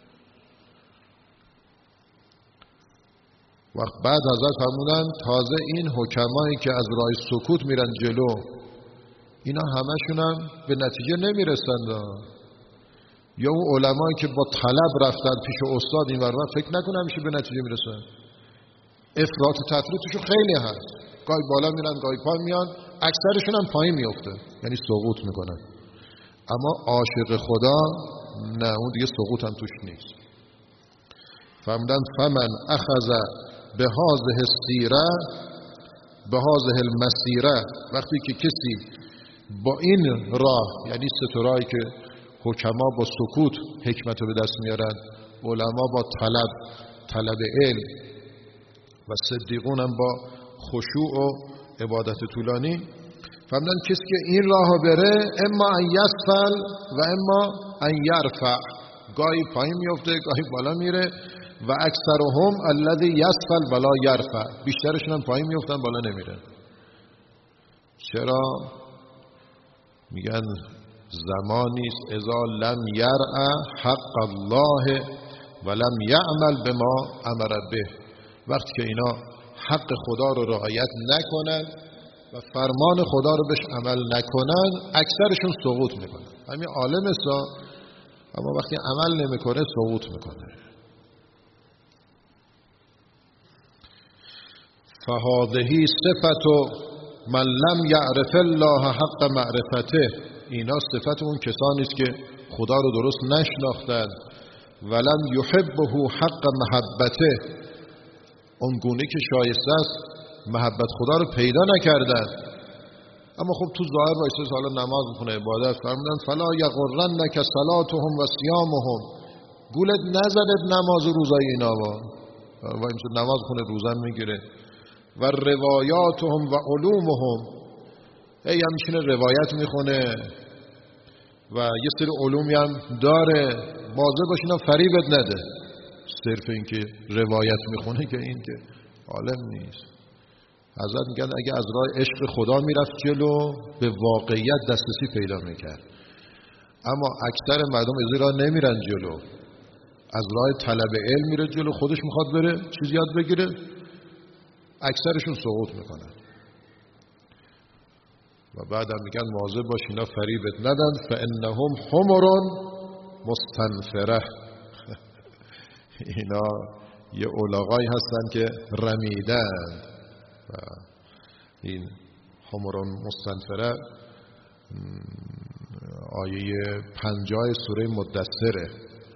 وقت بعد حضرت فرمودن تازه این حکمایی که از راه سکوت میرن جلو، اینا همشون هم به نتیجه نمیرسند. یا اون علمایی که با طلب رفتن پیش استاد این ورور، فکر نکنم میشه به نتیجه میرسن. افراط و تفریط توشون خیلی هست، گاهی بالا میرن گاهی پایین میان، اکثرشون هم پایین میفته، یعنی سقوط میکنن. اما عاشق خدا نه، اون دیگه سقوط هم توش نیست. فرمودن فمن اخذ به هذه السیره به هذه المسیره، وقتی که کسی با این راه، یعنی سترهایی که حکما با سکوت حکمت رو به دست میارن، علما با طلب علم و صدیقون هم با خشوع و عبادت طولانی، فرمودن کسی که این راه بره اما ان یسفل و اما ان یرفع، گاهی پایین میفته گاهی بالا میره. و اکثرهم الذی یسفل ولا یرفع، بیشترشون هم پایین میفتن بالا نمیره. چرا؟ میگن زمانی است اذا لم یرع حق الله ولم یعمل بما امر به، وقتی که اینا حق خدا رو رعایت نکنن و فرمان خدا رو بهش عمل نکنن، اکثرشون سقوط میکنن. همین عالم است اما وقتی عمل نمیکنه سقوط میکنه. فهذه صفت من لم یعرف الله حق معرفته، اینا صفت اون کسانی است که خدا رو درست نشناختند. ولم یحبه حق محبته، اون گونه که شایسته است محبت خدا رو پیدا نکردند. اما خب تو ظاهر وایسه حالا نماز میخونه، عبادت فرمودن فلا یغرنک صلاتهم و صیامهم، گولت نزدت نماز و روزای اینا و اینجا نماز خونه روزن میگیره. و روایاتهم و علومهم، ای هم میشینه روایت میخونه و یه سری علومی هم داره، واضح باشینا فریبت نده. صرف این که روایت میخونه که این که عالم نیست. حضرت میگن اگه از راه عشق خدا میرفت جلو به واقعیت دسترسی پیدا میکرد، اما اکثر مردم از راه نمیرن جلو، از راه طلب علم میره جلو، خودش میخواد بره چیز یاد بگیره، اکثرشون سقوط میکنن. و بعدم میگن مواظب باش اینا فریبت ندن، فانهم حمر مستنفره اینا یه الاغایی هستن که رمیدن. و این حمر مستنفره آیه 50 سوره مدثره.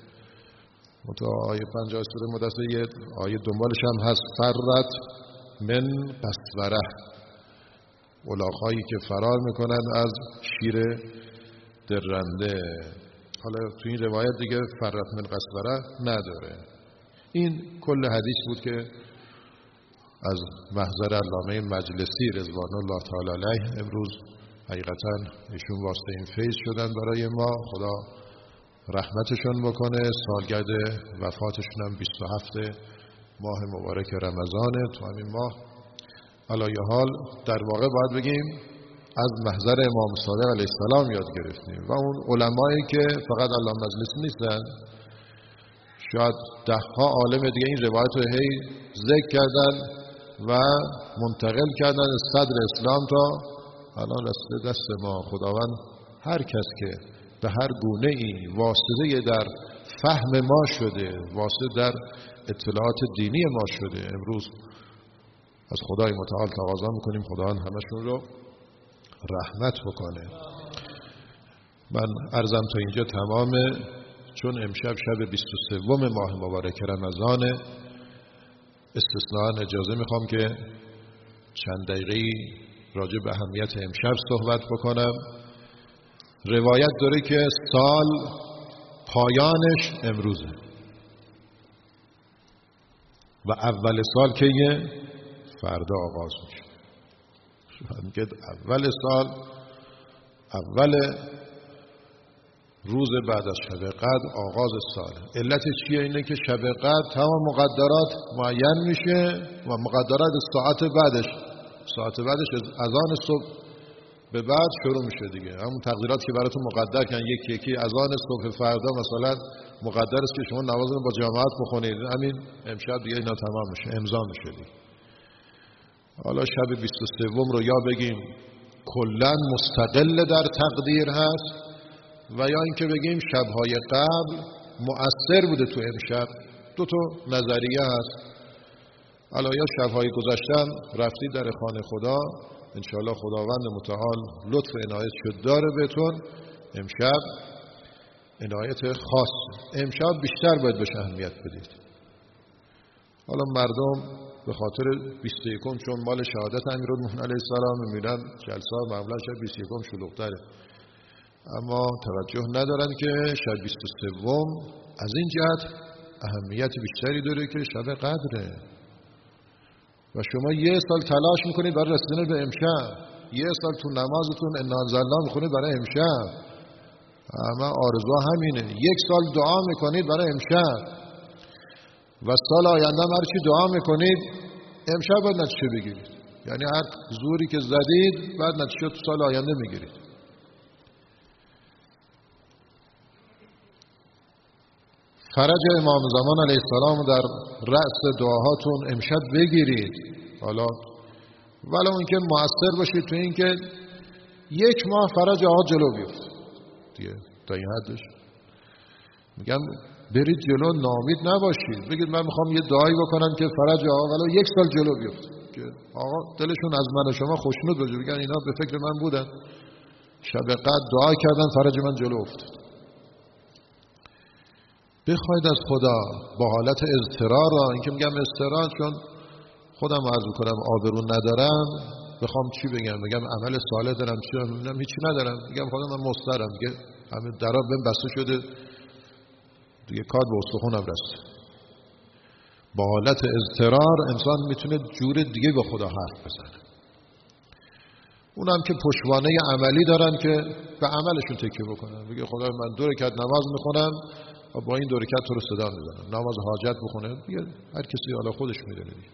آیه 50 سوره مدثر یه آیه دنبالش هم هست، فرت من قسوره، الاغ‌هایی که فرار میکنن از شیر درنده. حالا تو این روایت دیگه فرت من قسوره نداره. این کل حدیث بود که از محضر علامه مجلسی رضوان الله تعالی علیه امروز حقیقتا ایشون واسطه این فیض شدن برای ما، خدا رحمتشون بکنه. سالگرد وفاتشون هم 27 ماه مبارک رمضانه. تو همین ماه علایه حال در واقع باید بگیم از محضر امام صادق علیه السلام یاد گرفتیم و اون علمایی که فقط علامه مجلسی نیستن، شاید 10 عالم دیگه این روایت رو هی ذکر کردن و منتقل کردن از صدر اسلام تا الان رسیده دست ما. خداوند هر کس که به هر گونه ای واسطه در فهم ما شده، واسطه در اطلاعات دینی ما شده، امروز از خدای متعال تقاضا میکنیم خداوند همشون رو رحمت بکنه. من عرضم تا اینجا تمامه، چون امشب شب 23 ماه مبارک رمضانه. استثناء اجازه میخوام که چند دقیقه‌ای راجع به اهمیت امشب صحبت بکنم. روایت داره که سال پایانش امروزه و اول سال که یه فردا آغاز میشه. میگه اول سال، اول روز بعد از شب قدر آغاز سال. علت چیه؟ اینه که شب قدر تمام مقدرات معین میشه و مقدرات ساعت بعدش از آن صبح به بعد شروع میشه دیگه. همون تقدیرات که براتون مقدر کردن یکی یکی، از آن صبح فردا مثلا مقدر است که شما نماز رو با جماعت بخونید، همین امشب دیگه اینا تمام میشه، امضا میشه دیگه. حالا شب 23 رو یا بگیم کلا مستقل در تقدیر هست و یا اینکه بگیم شب‌های قبل مؤثر بوده تو امشب. دو تا نظریه هست. حالا یا شب‌های گذشتن رفتید در خانه خدا، انشاءالله خداوند متعال لطف عنایت شد داره بهتون، امشب عنایت خاص، امشب بیشتر باید بهش اهمیت بدید. حالا مردم به خاطر 21 چون مال شهادت امیرالمومنین علیه السلام میرن جلسه ها معمولا شب 21 شلوغ‌تره، اما توجه ندارن که شب 23 از این جهت اهمیت بیشتری داره که شب قدره و شما یه سال تلاش میکنید برای رسیدن به امشب، یه سال تو نمازتون انا انزلنا میخونید برای امشب، اما آرزو همینه. یک سال دعا میکنید برای امشب و سال آینده هر چی دعا میکنید امشب باید نتیجه بگیرید، یعنی هر زوری که زدید بعد نتیجه تو سال آینده میگیرید. فرج امام زمان علیه السلام در رأس دعاهاتون امشب بگیرید. حالا ولو اینکه مؤثر باشید تو این که یک ماه فرج آقا جلو بیفت دیگه، تا این حدش میگم برید جلو، ناامید نباشید، بگید من میخوام یه دعایی بکنم که فرج آقا ولو یک سال جلو بیفت، که آقا دلشون از من و شما خوشنود بشه، بگن اینا به فکر من بودن، شب قدر دعا کردن فرج من جلو افتاد. بخواید از خدا با حالت اضطرار، این که میگم اضطرار چون خودم عرض کنم آبرو ندارم، بخوام چی بگم عمل صالح دارم، چی دارم، هیچی ندارم، میگم خدا من مضطرم دیگه، همه درا بهم بسته شده دیگه، کار به استخونم رسید. با حالت اضطرار انسان میتونه جور دیگه با خدا حرف بزنه. اونم که پشتوانه عملی دارن که به عملشون تکیه بکنن، بگه خدا من 2 رکعت نماز میخونم و با این 2 رکعت تو رو صدا میزنم، نماز حاجت بخونه دیگه، هر کسی حالا خودش میدونه دیگه.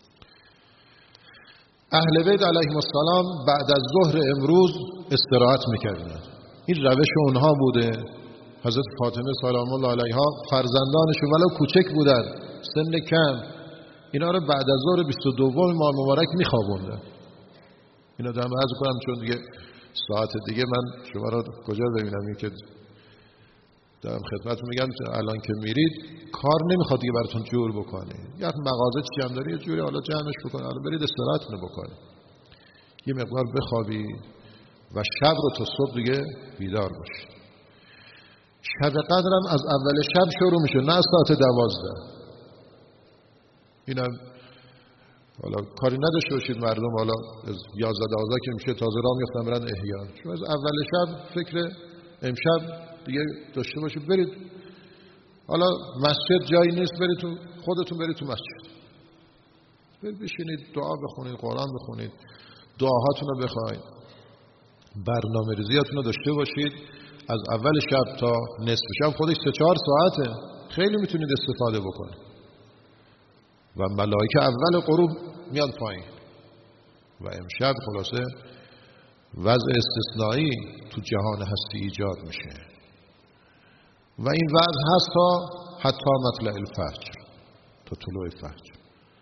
اهل بیت علیهم السلام بعد از ظهر امروز استراحت میکردن. این روش اونها بوده. حضرت فاطمه سلام الله علیها فرزندانشون ولو کوچک بودن، سن کم، اینا رو بعد از ظهر 22 ماه مبارک میخوابوندن. اینا دارم عرض کنم چون دیگه ساعت دیگه من شما رو کجا ببینم، این که دارم خدمتتون میگم الان که میرید کار نمیخواد دیگه براتون جور بکنه، یا مغازه چی هم داری یه جوری حالا جمعش بکنه، حالا برید استراحتتون بکنید، یه مقدار بخوابی و شب رو تا صبح دیگه بیدار باشید. شب قدرم از اول شب شروع میشه، نه از ساعت 12. اینم حالا کاری نداشته باشید مردم حالا از 11-12 که میشه تازه راه میفتن برن احیا، شما از اول شب فکر امشب دیگه داشته باشید، برید حالا مسجد جایی نیست، برید تو خودتون برید تو مسجد، برید بشینید دعا بخونید، قرآن بخونید، دعاهاتون رو بخواید، برنامه ریزیاتون رو داشته باشید. از اول شب تا نصف شب خودش 3-4 ساعته، خیلی میتونید استفاده بکنید و ملائکه اول غروب میاد پایین و امشب خلاصه وضع استثنایی تو جهان هستی ایجاد میشه و این وضع هست تا حتی مطلع الفجر، تا طلوع فجر.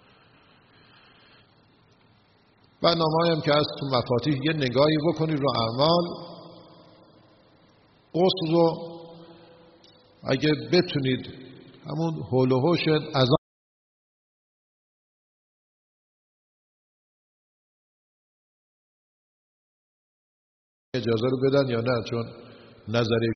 برنامه‌ای هم که از تو مفاتیح یه نگاهی بکنید رو اعمال. غسل رو اگه بتونید همون هول و هوش اذان اجازه رو بدن یا نه، چون نظری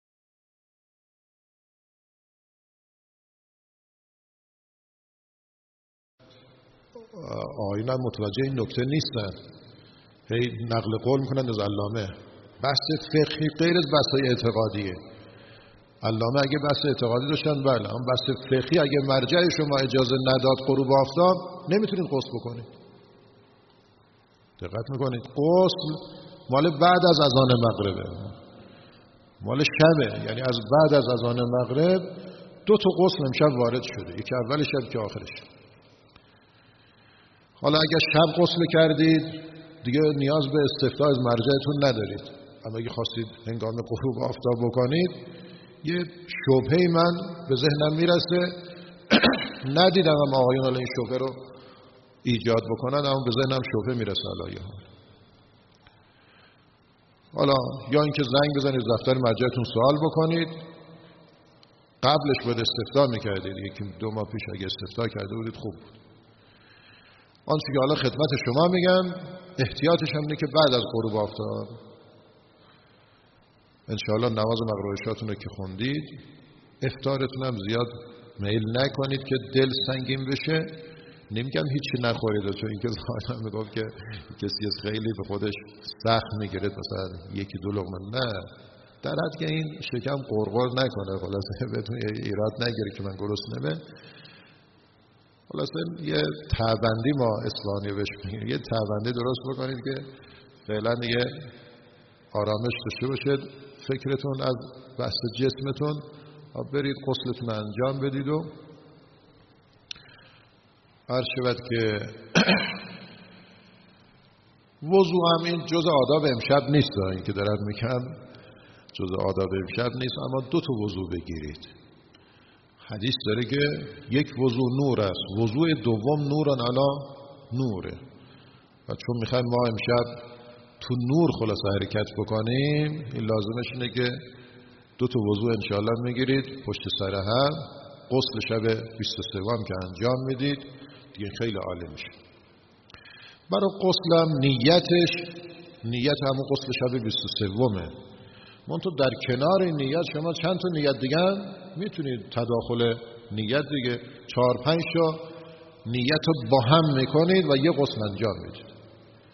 آینا متوجه این نکته نیستن، هی نقل قول میکنن از علامه. بحث فقهی غیر از بحث اعتقادیه. علامه اگه بحث اعتقادی داشتن بله، اما بحث فقهی اگه مرجع شما اجازه نداد غروب آفتاب نمیتونید غسل بکنید. دقت میکنید غسل مال بعد از اذان مغربه، مال شبه، یعنی از بعد از اذان مغرب 2 تا غسل امشب وارد شده، یکی اول شب که آخرش. حالا اگه شب غسل کردید دیگه نیاز به استفتاء از مرجعتون ندارید، اما اگه خواستید هنگام غروب آفتاب بکنید، یه شبهه‌ای من به ذهنم میرسه ندیدم هم آقایون حالا این شبهه رو ایجاد بکنن، اما به ذهنم شبهه میرسه حالا یا اینکه زنگ بزنید دفتر مرجعتون سوال بکنید، قبلش باید استفتاء میکردید، 1-2 ماه پیش اگه استفتاء کرده بودید خوب بود. آنچه که حالا خدمت شما میگم احتیاطش هم اینه که بعد از غروب آفتاب انشاءالله نماز مغرب و عشاتون رو که خوندید، افطارتون هم زیاد میل نکنید که دل سنگین بشه. نمیگم هیچی نخورید، چون اینکه ظاهرا میگفت که کسی از خیلی به خودش سخت میگیره مثلا 1-2 لقمه، نه، در حد که این شکم قرقر نکنه، خلاصه بهتون ایراد نگیره که من گرسنه به. خلاصه یه ته‌بندی ما اسلامی بهش میگیم، یه ته‌بندی درست بکنید که فعلا دیگه آرامش داشته باشید، فکرتون از بحث جسمتون، برید غسلتون انجام بدید و عرض شود که وضو هم این جز آداب امشب نیست، این که دارم میگم جز آداب امشب نیست، اما 2 تا وضو بگیرید. حدیث داره که یک وضو نور است، وضو دوم نورن علی نوره، و چون میخوایم ما امشب تو نور خلاص حرکت بکنیم، این لازمش اینه که 2 تا وضو انشاءالله میگیرید پشت سر هم، غسل شب 23 هم که انجام میدید دیگه خیلی عالی میشه. برای غسلم نیت همون غسل شب 23 منتها در کنار این نیت شما چند تا نیت دیگه هم میتونید تداخل نیت دیگه 4-5 تا نیت رو با هم میکنید و یه غسل انجام میدید.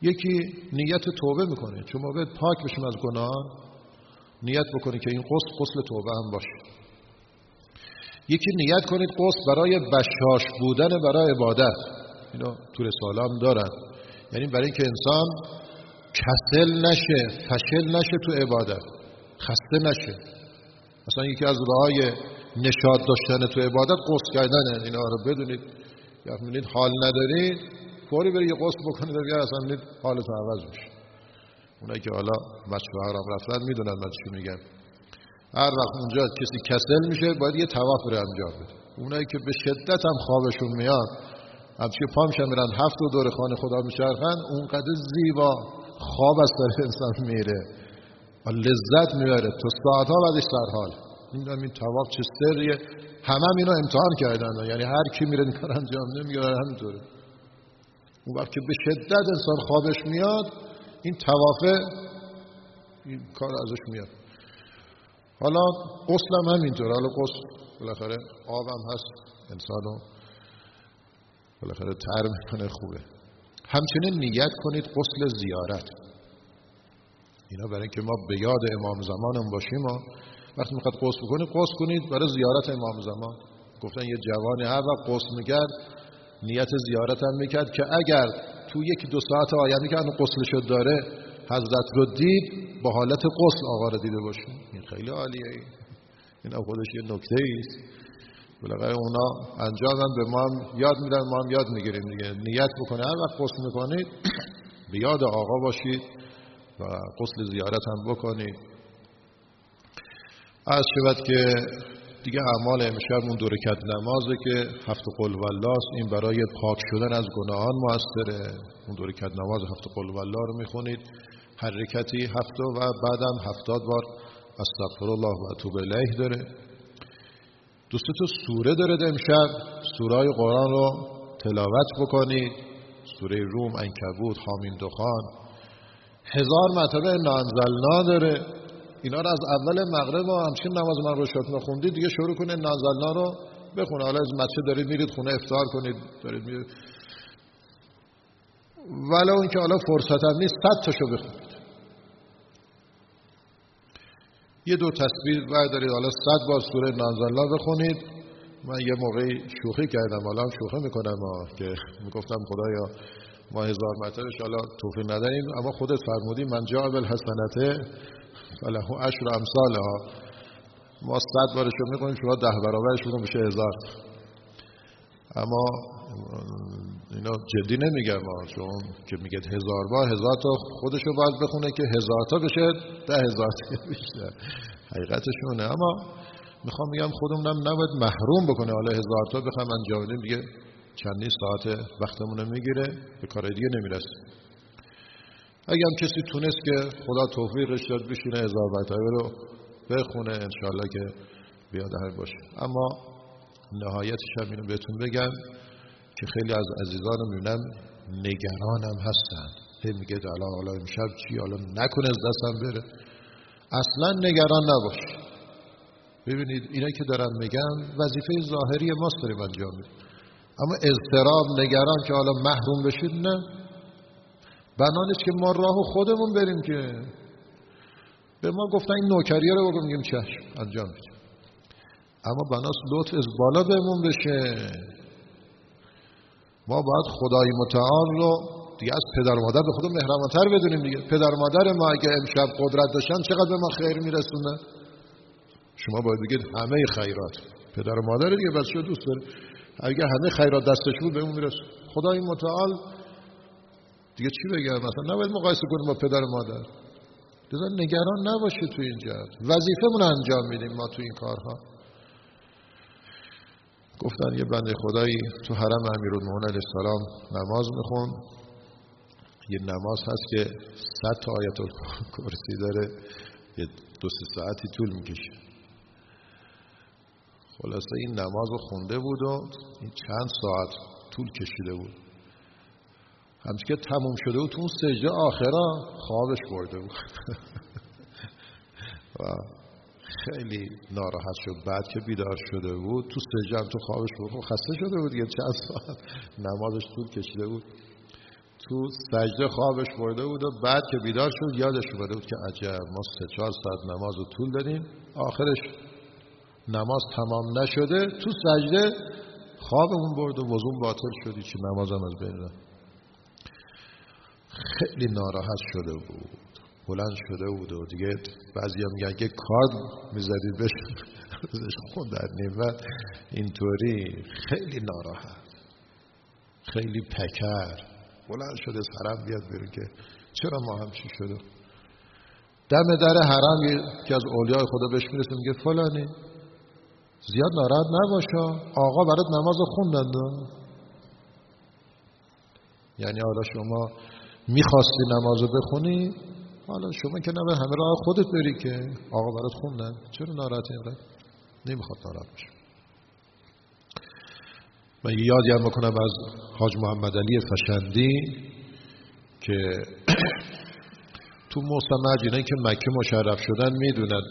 یکی نیت توبه میکنه، چون ما باید پاک بشیم از گناه، نیت بکنید که این غسل توبه هم باشه. یکی نیت کنید غسل برای بشاش بودن برای عبادت، اینا تو رساله هم دارن، یعنی برای اینکه انسان کسل نشه، فشل نشه تو عبادت، خسته نشه. مثلا یکی از راههای نشاط داشتن تو عبادت غسل کردنه. اینا رو بدونید، یا می‌بینید حال ندارید فوری برید یه غسل بکنید دیگه اصلا می‌بینید حالتون عوض میشه. اونایی که حالا مشروع حرام رفتن میدونن من چی میگم. هر وقت اونجا کسی کسل میشه باید یه طواف رو انجام بده. اونایی که به شدت هم خوابشون میاد همچنین پا میشن میرن 7 دور خانه خدا میچرخن، اونقدر زیبا خواب از سر انسان میره و لذت میبره تو ساعتها بعدش سرحال. این طواف چه سریه، همه اینو امتحان کردن، یعنی هر کی میره این کار انجام نمیگیره همینطوره. اون وقت که به شدت انسان خوابش میاد این طوافه این کار ازش میاد. حالا غسل هم همینطور. حالا غسل بالاخره آب هم هست، انسانو بالاخره تر میکنه، خوبه. همچنین نیت کنید غسل زیارت. اینا برای اینکه ما به یاد امام زمانم باشیم، وقتی میخواد غسل بکنید غسل کنید برای زیارت امام زمان. گفتن یه جوانی هر وقت غسل میکرد نیت زیارت هم میکرد که اگر تو 1-2 ساعت آینده که هنوز غسلشو داره حضرت رو دید با حالت غسل آقا رو دیده باشه. این خیلی عالیه. این خودش یه نکته ایست. بالاخره اونا انجامن به ما هم یاد میدن، ما هم یاد میگیریم دیگه. نیت بکنید هر وقت غسل میکنید به یاد آقا باشید و غسل زیارت هم بکنید. از شود که دیگه اعمال امشب اون 2 رکعت نمازه که 7 قل والله است. این برای پاک شدن از گناهان موثره. اون 2 رکعت نماز 7 قل والله رو میخونید، هر رکعتی 7 و بعدم 70 بار استغفر الله و اتوب الیه داره. 2 تا سوره داره امشب. سوره‌های قرآن رو تلاوت بکنید. سوره روم، عنکبوت، حامیم دخان. 1000 مرتبه انا انزلنا داره. اینا رو از اول مغرب و همچنین نماز مغرب رو شاتون خوندید دیگه شروع کنید انا انزلنا رو بخونه. حالا از مسجد دارید میرید خونه افطار کنید، دارید میرید، ولو اینکه حالا فرصت هم نیست 100 تاشو بخونید. 1-2 تسبیح بردارید، حالا 100 بار سوره انا انزلنا بخونید. من یه موقعی شوخی کردم، حالا هم شوخی میکنم که میگفتم خدایا ما 1000 مرتبه ان شاء الله توفیق نداریم، اما خودت فرمودی من جاء بالحسنته فله 10 امثالها. ما 100 بارش رو میکنیم، شما 10 برابرش بکنیم بشه 1000. اما اینا جدی نمیگم، چون که میگه 1000 بار 1000 تا خودشو باید بخونه که 1000 تا بشه 10,000 تا بیشتر. حقیقتشونه. اما میخوام بگم خودمونم نباید محروم بکنه. حالا 1000 تا بخوام انجام بدیم دیگه چندین ساعت وقتمون میگیره، به کار دیگه نمیرسیم. اگه هم کسی تونست که خدا توفیقش داد بشینه 1000 مرتبه رو بخونه انشالله که بیاد همین باشه. اما نهایتش هم اینو بهتون بگم که خیلی از عزیزانم میبینم نگرانم هستن. میگه حالا امشب چی، حالا نکنه از دستم بره. اصلا نگران نباش. ببینید اینا که دارم میگم وظیفه ظاهری ماست داریم انجام میدیم، اما اضطراب نگران که حالا محروم بشید نه. بنا نیست که ما راه خودمون بریم که به ما گفتن این نوکریه رو بگم میگیم چشم انجام میدیم، اما بناست لطف از بالا بهمون بشه. ما باید خدای متعال رو دیگه از پدر و مادر به خودمون مهربان‌تر بدونیم دیگه. پدر و مادر ما اگه امشب قدرت داشتن چقدر به ما خیر میرسونه. شما باید بگید همه خیرات پدر و مادر دیگه، بس شو دوست داره. اگه همه خیرات دستش بود بهمون میرسه. خدای متعال دیگه چی بگم، مثلا نباید مقایسه کنیم با پدر و مادر. لذا نگران نباشید تو اینجا، وظیفه‌مون انجام میدیم ما تو این کارها. گفتن یه بنده خدایی تو حرم امیرالمومنین علیه السلام نماز میخون. یه نماز هست که 100 تا آیت الکرسی داره، یه 2-3 ساعتی طول میکشه. خلاصه این نماز رو خونده بود و این چند ساعت طول کشیده بود. همچنین که تموم شده بود تو اون سجده آخرا خوابش برده بود و خیلی ناراحت شد. بعد که بیدار شده بود تو سجده هم تو خوابش برده، خسته شده بود دیگه، چند ساعت نمازش طول کشیده بود. تو سجده خوابش برده بود و بعد که بیدار شد یادش اومده بود که عجب ما 3-4 ساعت نماز رو طول دادیم، آخرش نماز تمام نشده، تو سجده خوابمون برد و وضوم باطل شدی چی نمازم از بین رفت. خیلی ناراحت شده بود، بلند شده بود و دیگه بعضی هم میگن که کار میزدید بهش خوندن و اینطوری خیلی ناراحت، خیلی پکر بلند شده سرم بیاد بیرون که چرا ما هم چی شده. دم در حرم یکی از اولیای خدا بهش میرسه میگه فلانی زیاد ناراحت نباشه، آقا برات نماز خوندن. یعنی حالا شما میخواستی نماز بخونی، حالا شما که نباید همه راه خودت بری که آقا برات خوندن، چرا ناراحتی اینقدر؟ نمیخواد ناراحت بشه. من یادی هم بکنم از حاج محمد علی فشندی که تو موسم اینایی که مکه مشرف شدن میدونن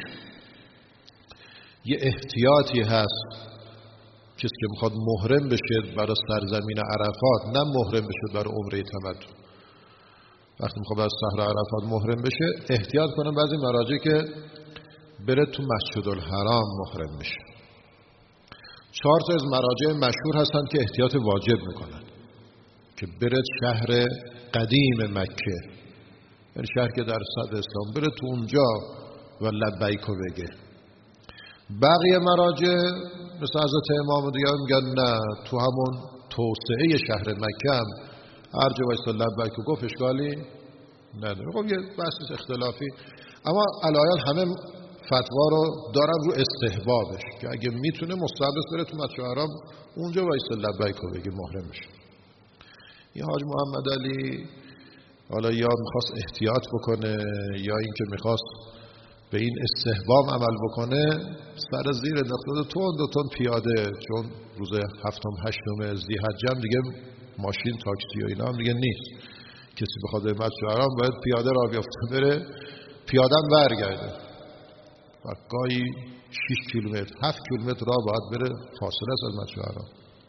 یه احتیاطی هست کسی که میخواد محرم بشه برای سرزمین عرفات، نه محرم بشه برای عمره تمتع، وقتی میخواد برای صحرا عرفات محرم بشه احتیاط کنه بعضی مراجع که بره تو مسجد الحرام محرم بشه. 4 تا از مراجع مشهور هستن که احتیاط واجب میکنن که بره شهر قدیم مکه، یعنی شهر که در صدر اسلام، بره تو اونجا و لبیکو بگه. بقیه مراجع مثل حضرت امام دیگه میگن نه، تو همون توسعه شهر مکه هم هر جا وایسا لبیک و گفت اشکالی نداره. خب یه بحث اختلافی، اما علایل همه فتوا رو دارن رو استحبابش که اگه میتونه مستحب بره تو مسجد الحرام اونجا وایسا لبیک و بگه محرم بشه. این حاج محمد علی حالا یا میخواست احتیاط بکنه یا اینکه میخواست به این استحباب عمل بکنه، سر زیر انداخته دو تون پیاده، چون روز 7-8 ذی‌حجه دیگه ماشین تاکسی و اینا هم دیگه نیست، کسی بخواد به مسجد الحرام باید پیاده راه بیفته بره، پیاده هم برگرده و گاهی 6 کیلومتر 7 کیلومتر راه باید بره، فاصله است از مسجد الحرام.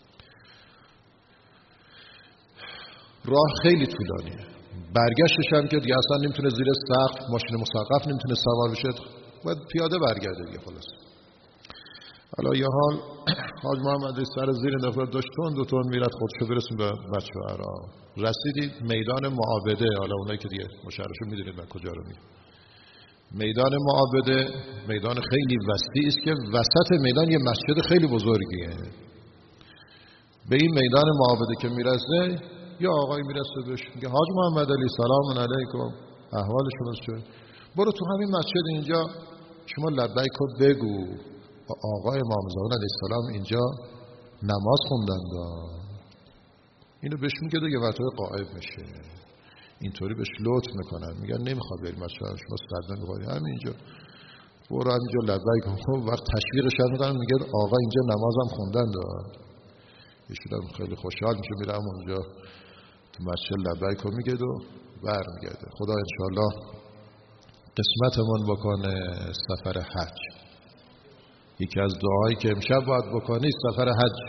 راه خیلی طولانیه، برگشتش هم که دیگه اصلا نمیتونه زیر سقف، ماشین مسقف نمیتونه سوار بشه، باید پیاده برگرده دیگه خلاص. حالا یه حال حاج محمد سر زیر انداخت داشت دو تون میرد خودشو برسون به بچه عرا. رسیدید میدان معابده، حالا اونایی که دیگه مشرفشو میدونید من کجا رو میرم. میدان معابده میدان خیلی وسیعی است که وسط میدان یه مسجد خیلی بزرگیه. به این میدان معابده که میرسه یا آقای میرسه بهش میگه حاج محمد علی سلام علیکم، احوال شما چه؟ برو تو همین مسجد اینجا شما لبیک رو بگو، آقای امام زمان علیه السلام اینجا نماز خوندن اینو بهش میگه دیگه وقتی قائب میشه، اینطوری بهش لطف میکنن، میگن نمیخواد بریم مسجد شما صدن میخواد همینجا برو همینجا لبیک رو. وقت تشویقش میکنن میگه آقا اینجا نمازم خوندن ایشون خیلی خوشحال میشه میرم اونجا تو مسجد لبیک رو میگه و برمیگرده. خدا انشاءالله قسمتمون بکنه سفر حج. یکی از دعایی که امشب باید بکنی سفر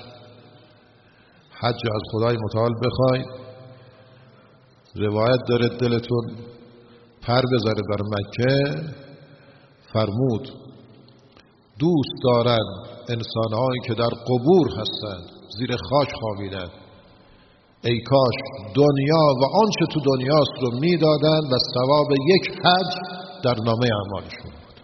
حج از خدای متعال بخوای. روایت داره دلتون پر بذاره بر مکه، فرمود دوست دارن انسانهایی که در قبور هستند زیر خاک خوابیدن، ای کاش دنیا و آنچه تو دنیاست رو میدادن و ثواب یک حج در نامه اعمالشون بود.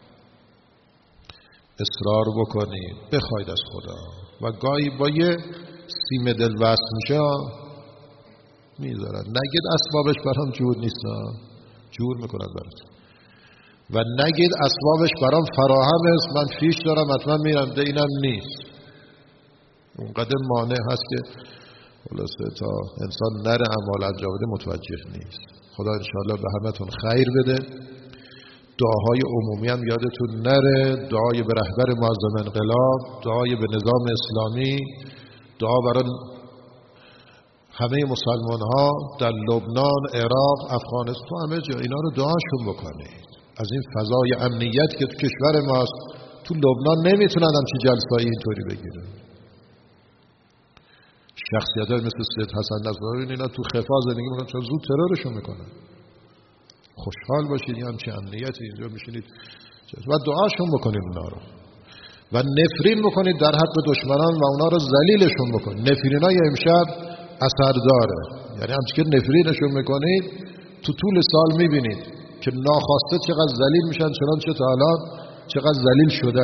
اصرار بکنید بخواید از خدا و گاهی با یه سیم دل وصل میشه میذارن. نگید اسبابش برام جور نیست، جور میکنن براتون. و نگید اسبابش برام فراهم است، من فیش دارم حتما میرم، ده اینم نیست. اونقدر مانع هست که خلاصه تا انسان نره اعمال انجام بده متوجه نیست. خدا انشاءالله به همتون خیر بده. دعاهای عمومی هم یادتون نره، دعای به رهبر معظم انقلاب، دعای به نظام اسلامی، دعا برای همه مسلمان ها در لبنان، عراق، افغانستان، همه جا اینا رو دعاشون بکنید. از این فضای امنیت که تو کشور ماست، تو لبنان نمیتونن همچین جلسه‌ای اینطوری بگیرن. شخصیت‌های مثل سید حسن نصرالله اینا تو خفا زندگی میکنن چون زود ترورشون میکنن. خوشحال باشید یه همچین امنیتی اینجا میشینید و دعاشون بکنید اونا رو و نفرین بکنید در حق دشمنان و اونا رو ذلیلشون بکنید. نفرینای امشب اثر داره، یعنی همچین که نفرینشون میکنید تو طول سال میبینید که ناخواسته چقدر ذلیل میشن، چنانچه تا الان چقدر ذلیل شده.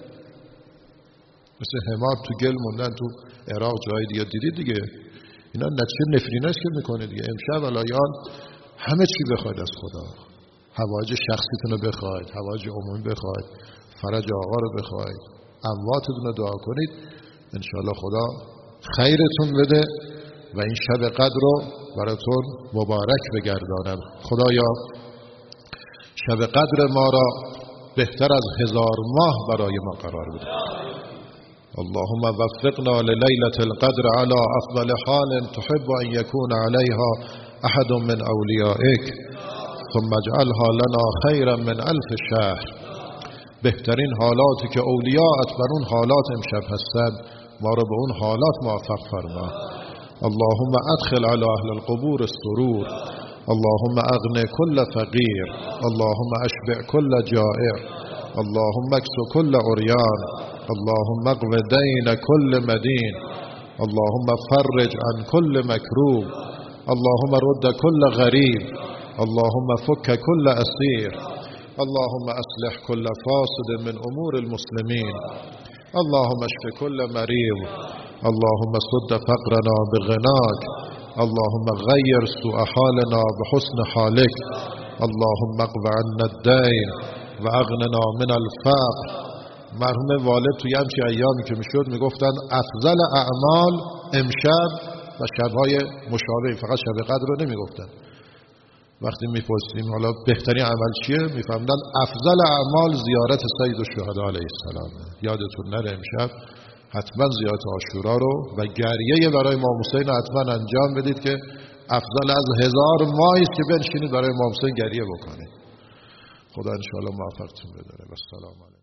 مثل حمار تو گل موندن تو عراق جای دیگه دیدید دیگه. اینا نتیجه نفریناست که میکنه دیگه. امشب الایان همه چی بخواید از خدا، حوایج شخصیتون رو بخواید، حوایج عمومی بخواید، فرج آقا رو بخواید، امواتتون رو دعا کنید، انشاءالله خدا خیرتون بده و این شب قدر رو براتون مبارک بگردانم. خدایا شب قدر ما را بهتر از 1000 ماه برای ما قرار بده. اللهم وفقنا لليلة القدر على أفضل حال تحب أن يكون عليها أحد من أوليائك ثم اجعلها لنا خيرا من 1000 شهر. بهترین حالاتی که اولیاءت بر اون حالات امشب هستند ما رو به اون حالات موفق فرما. اللهم ادخل على اهل القبور السرور، اللهم اغن كل فقير، اللهم اشبع كل جائع، اللهم اكس كل عريان، اللهم اقو دين كل مدين، اللهم فرج عن كل مكروب، اللهم رد كل غريب، اللهم فك كل أسير، اللهم أصلح كل فاسد من أمور المسلمين، اللهم اشف كل مريض، اللهم سد فقرنا بغناك، اللهم غير سوء حالنا بحسن حالك، اللهم اقض عنا الدين واغننا من الفقر. مرحوم والد توی همچی ایامی که میشد میگفتن افضل اعمال امشب و شبهای مشابه، فقط شب قدر رو نمیگفتن. وقتی میپرسیم حالا بهترین عمل چیه، میفهمدن افضل اعمال زیارت سید الشهدا علیه السلام. یادتون نره امشب حتما زیارت عاشورا رو و گریه برای امام حسین حتما انجام بدید که افضل از 1000 ماهی است که بنشینید برای امام حسین گریه بکنید. خدا ان شاء الله موفقتون بداره. و السلام علیکم.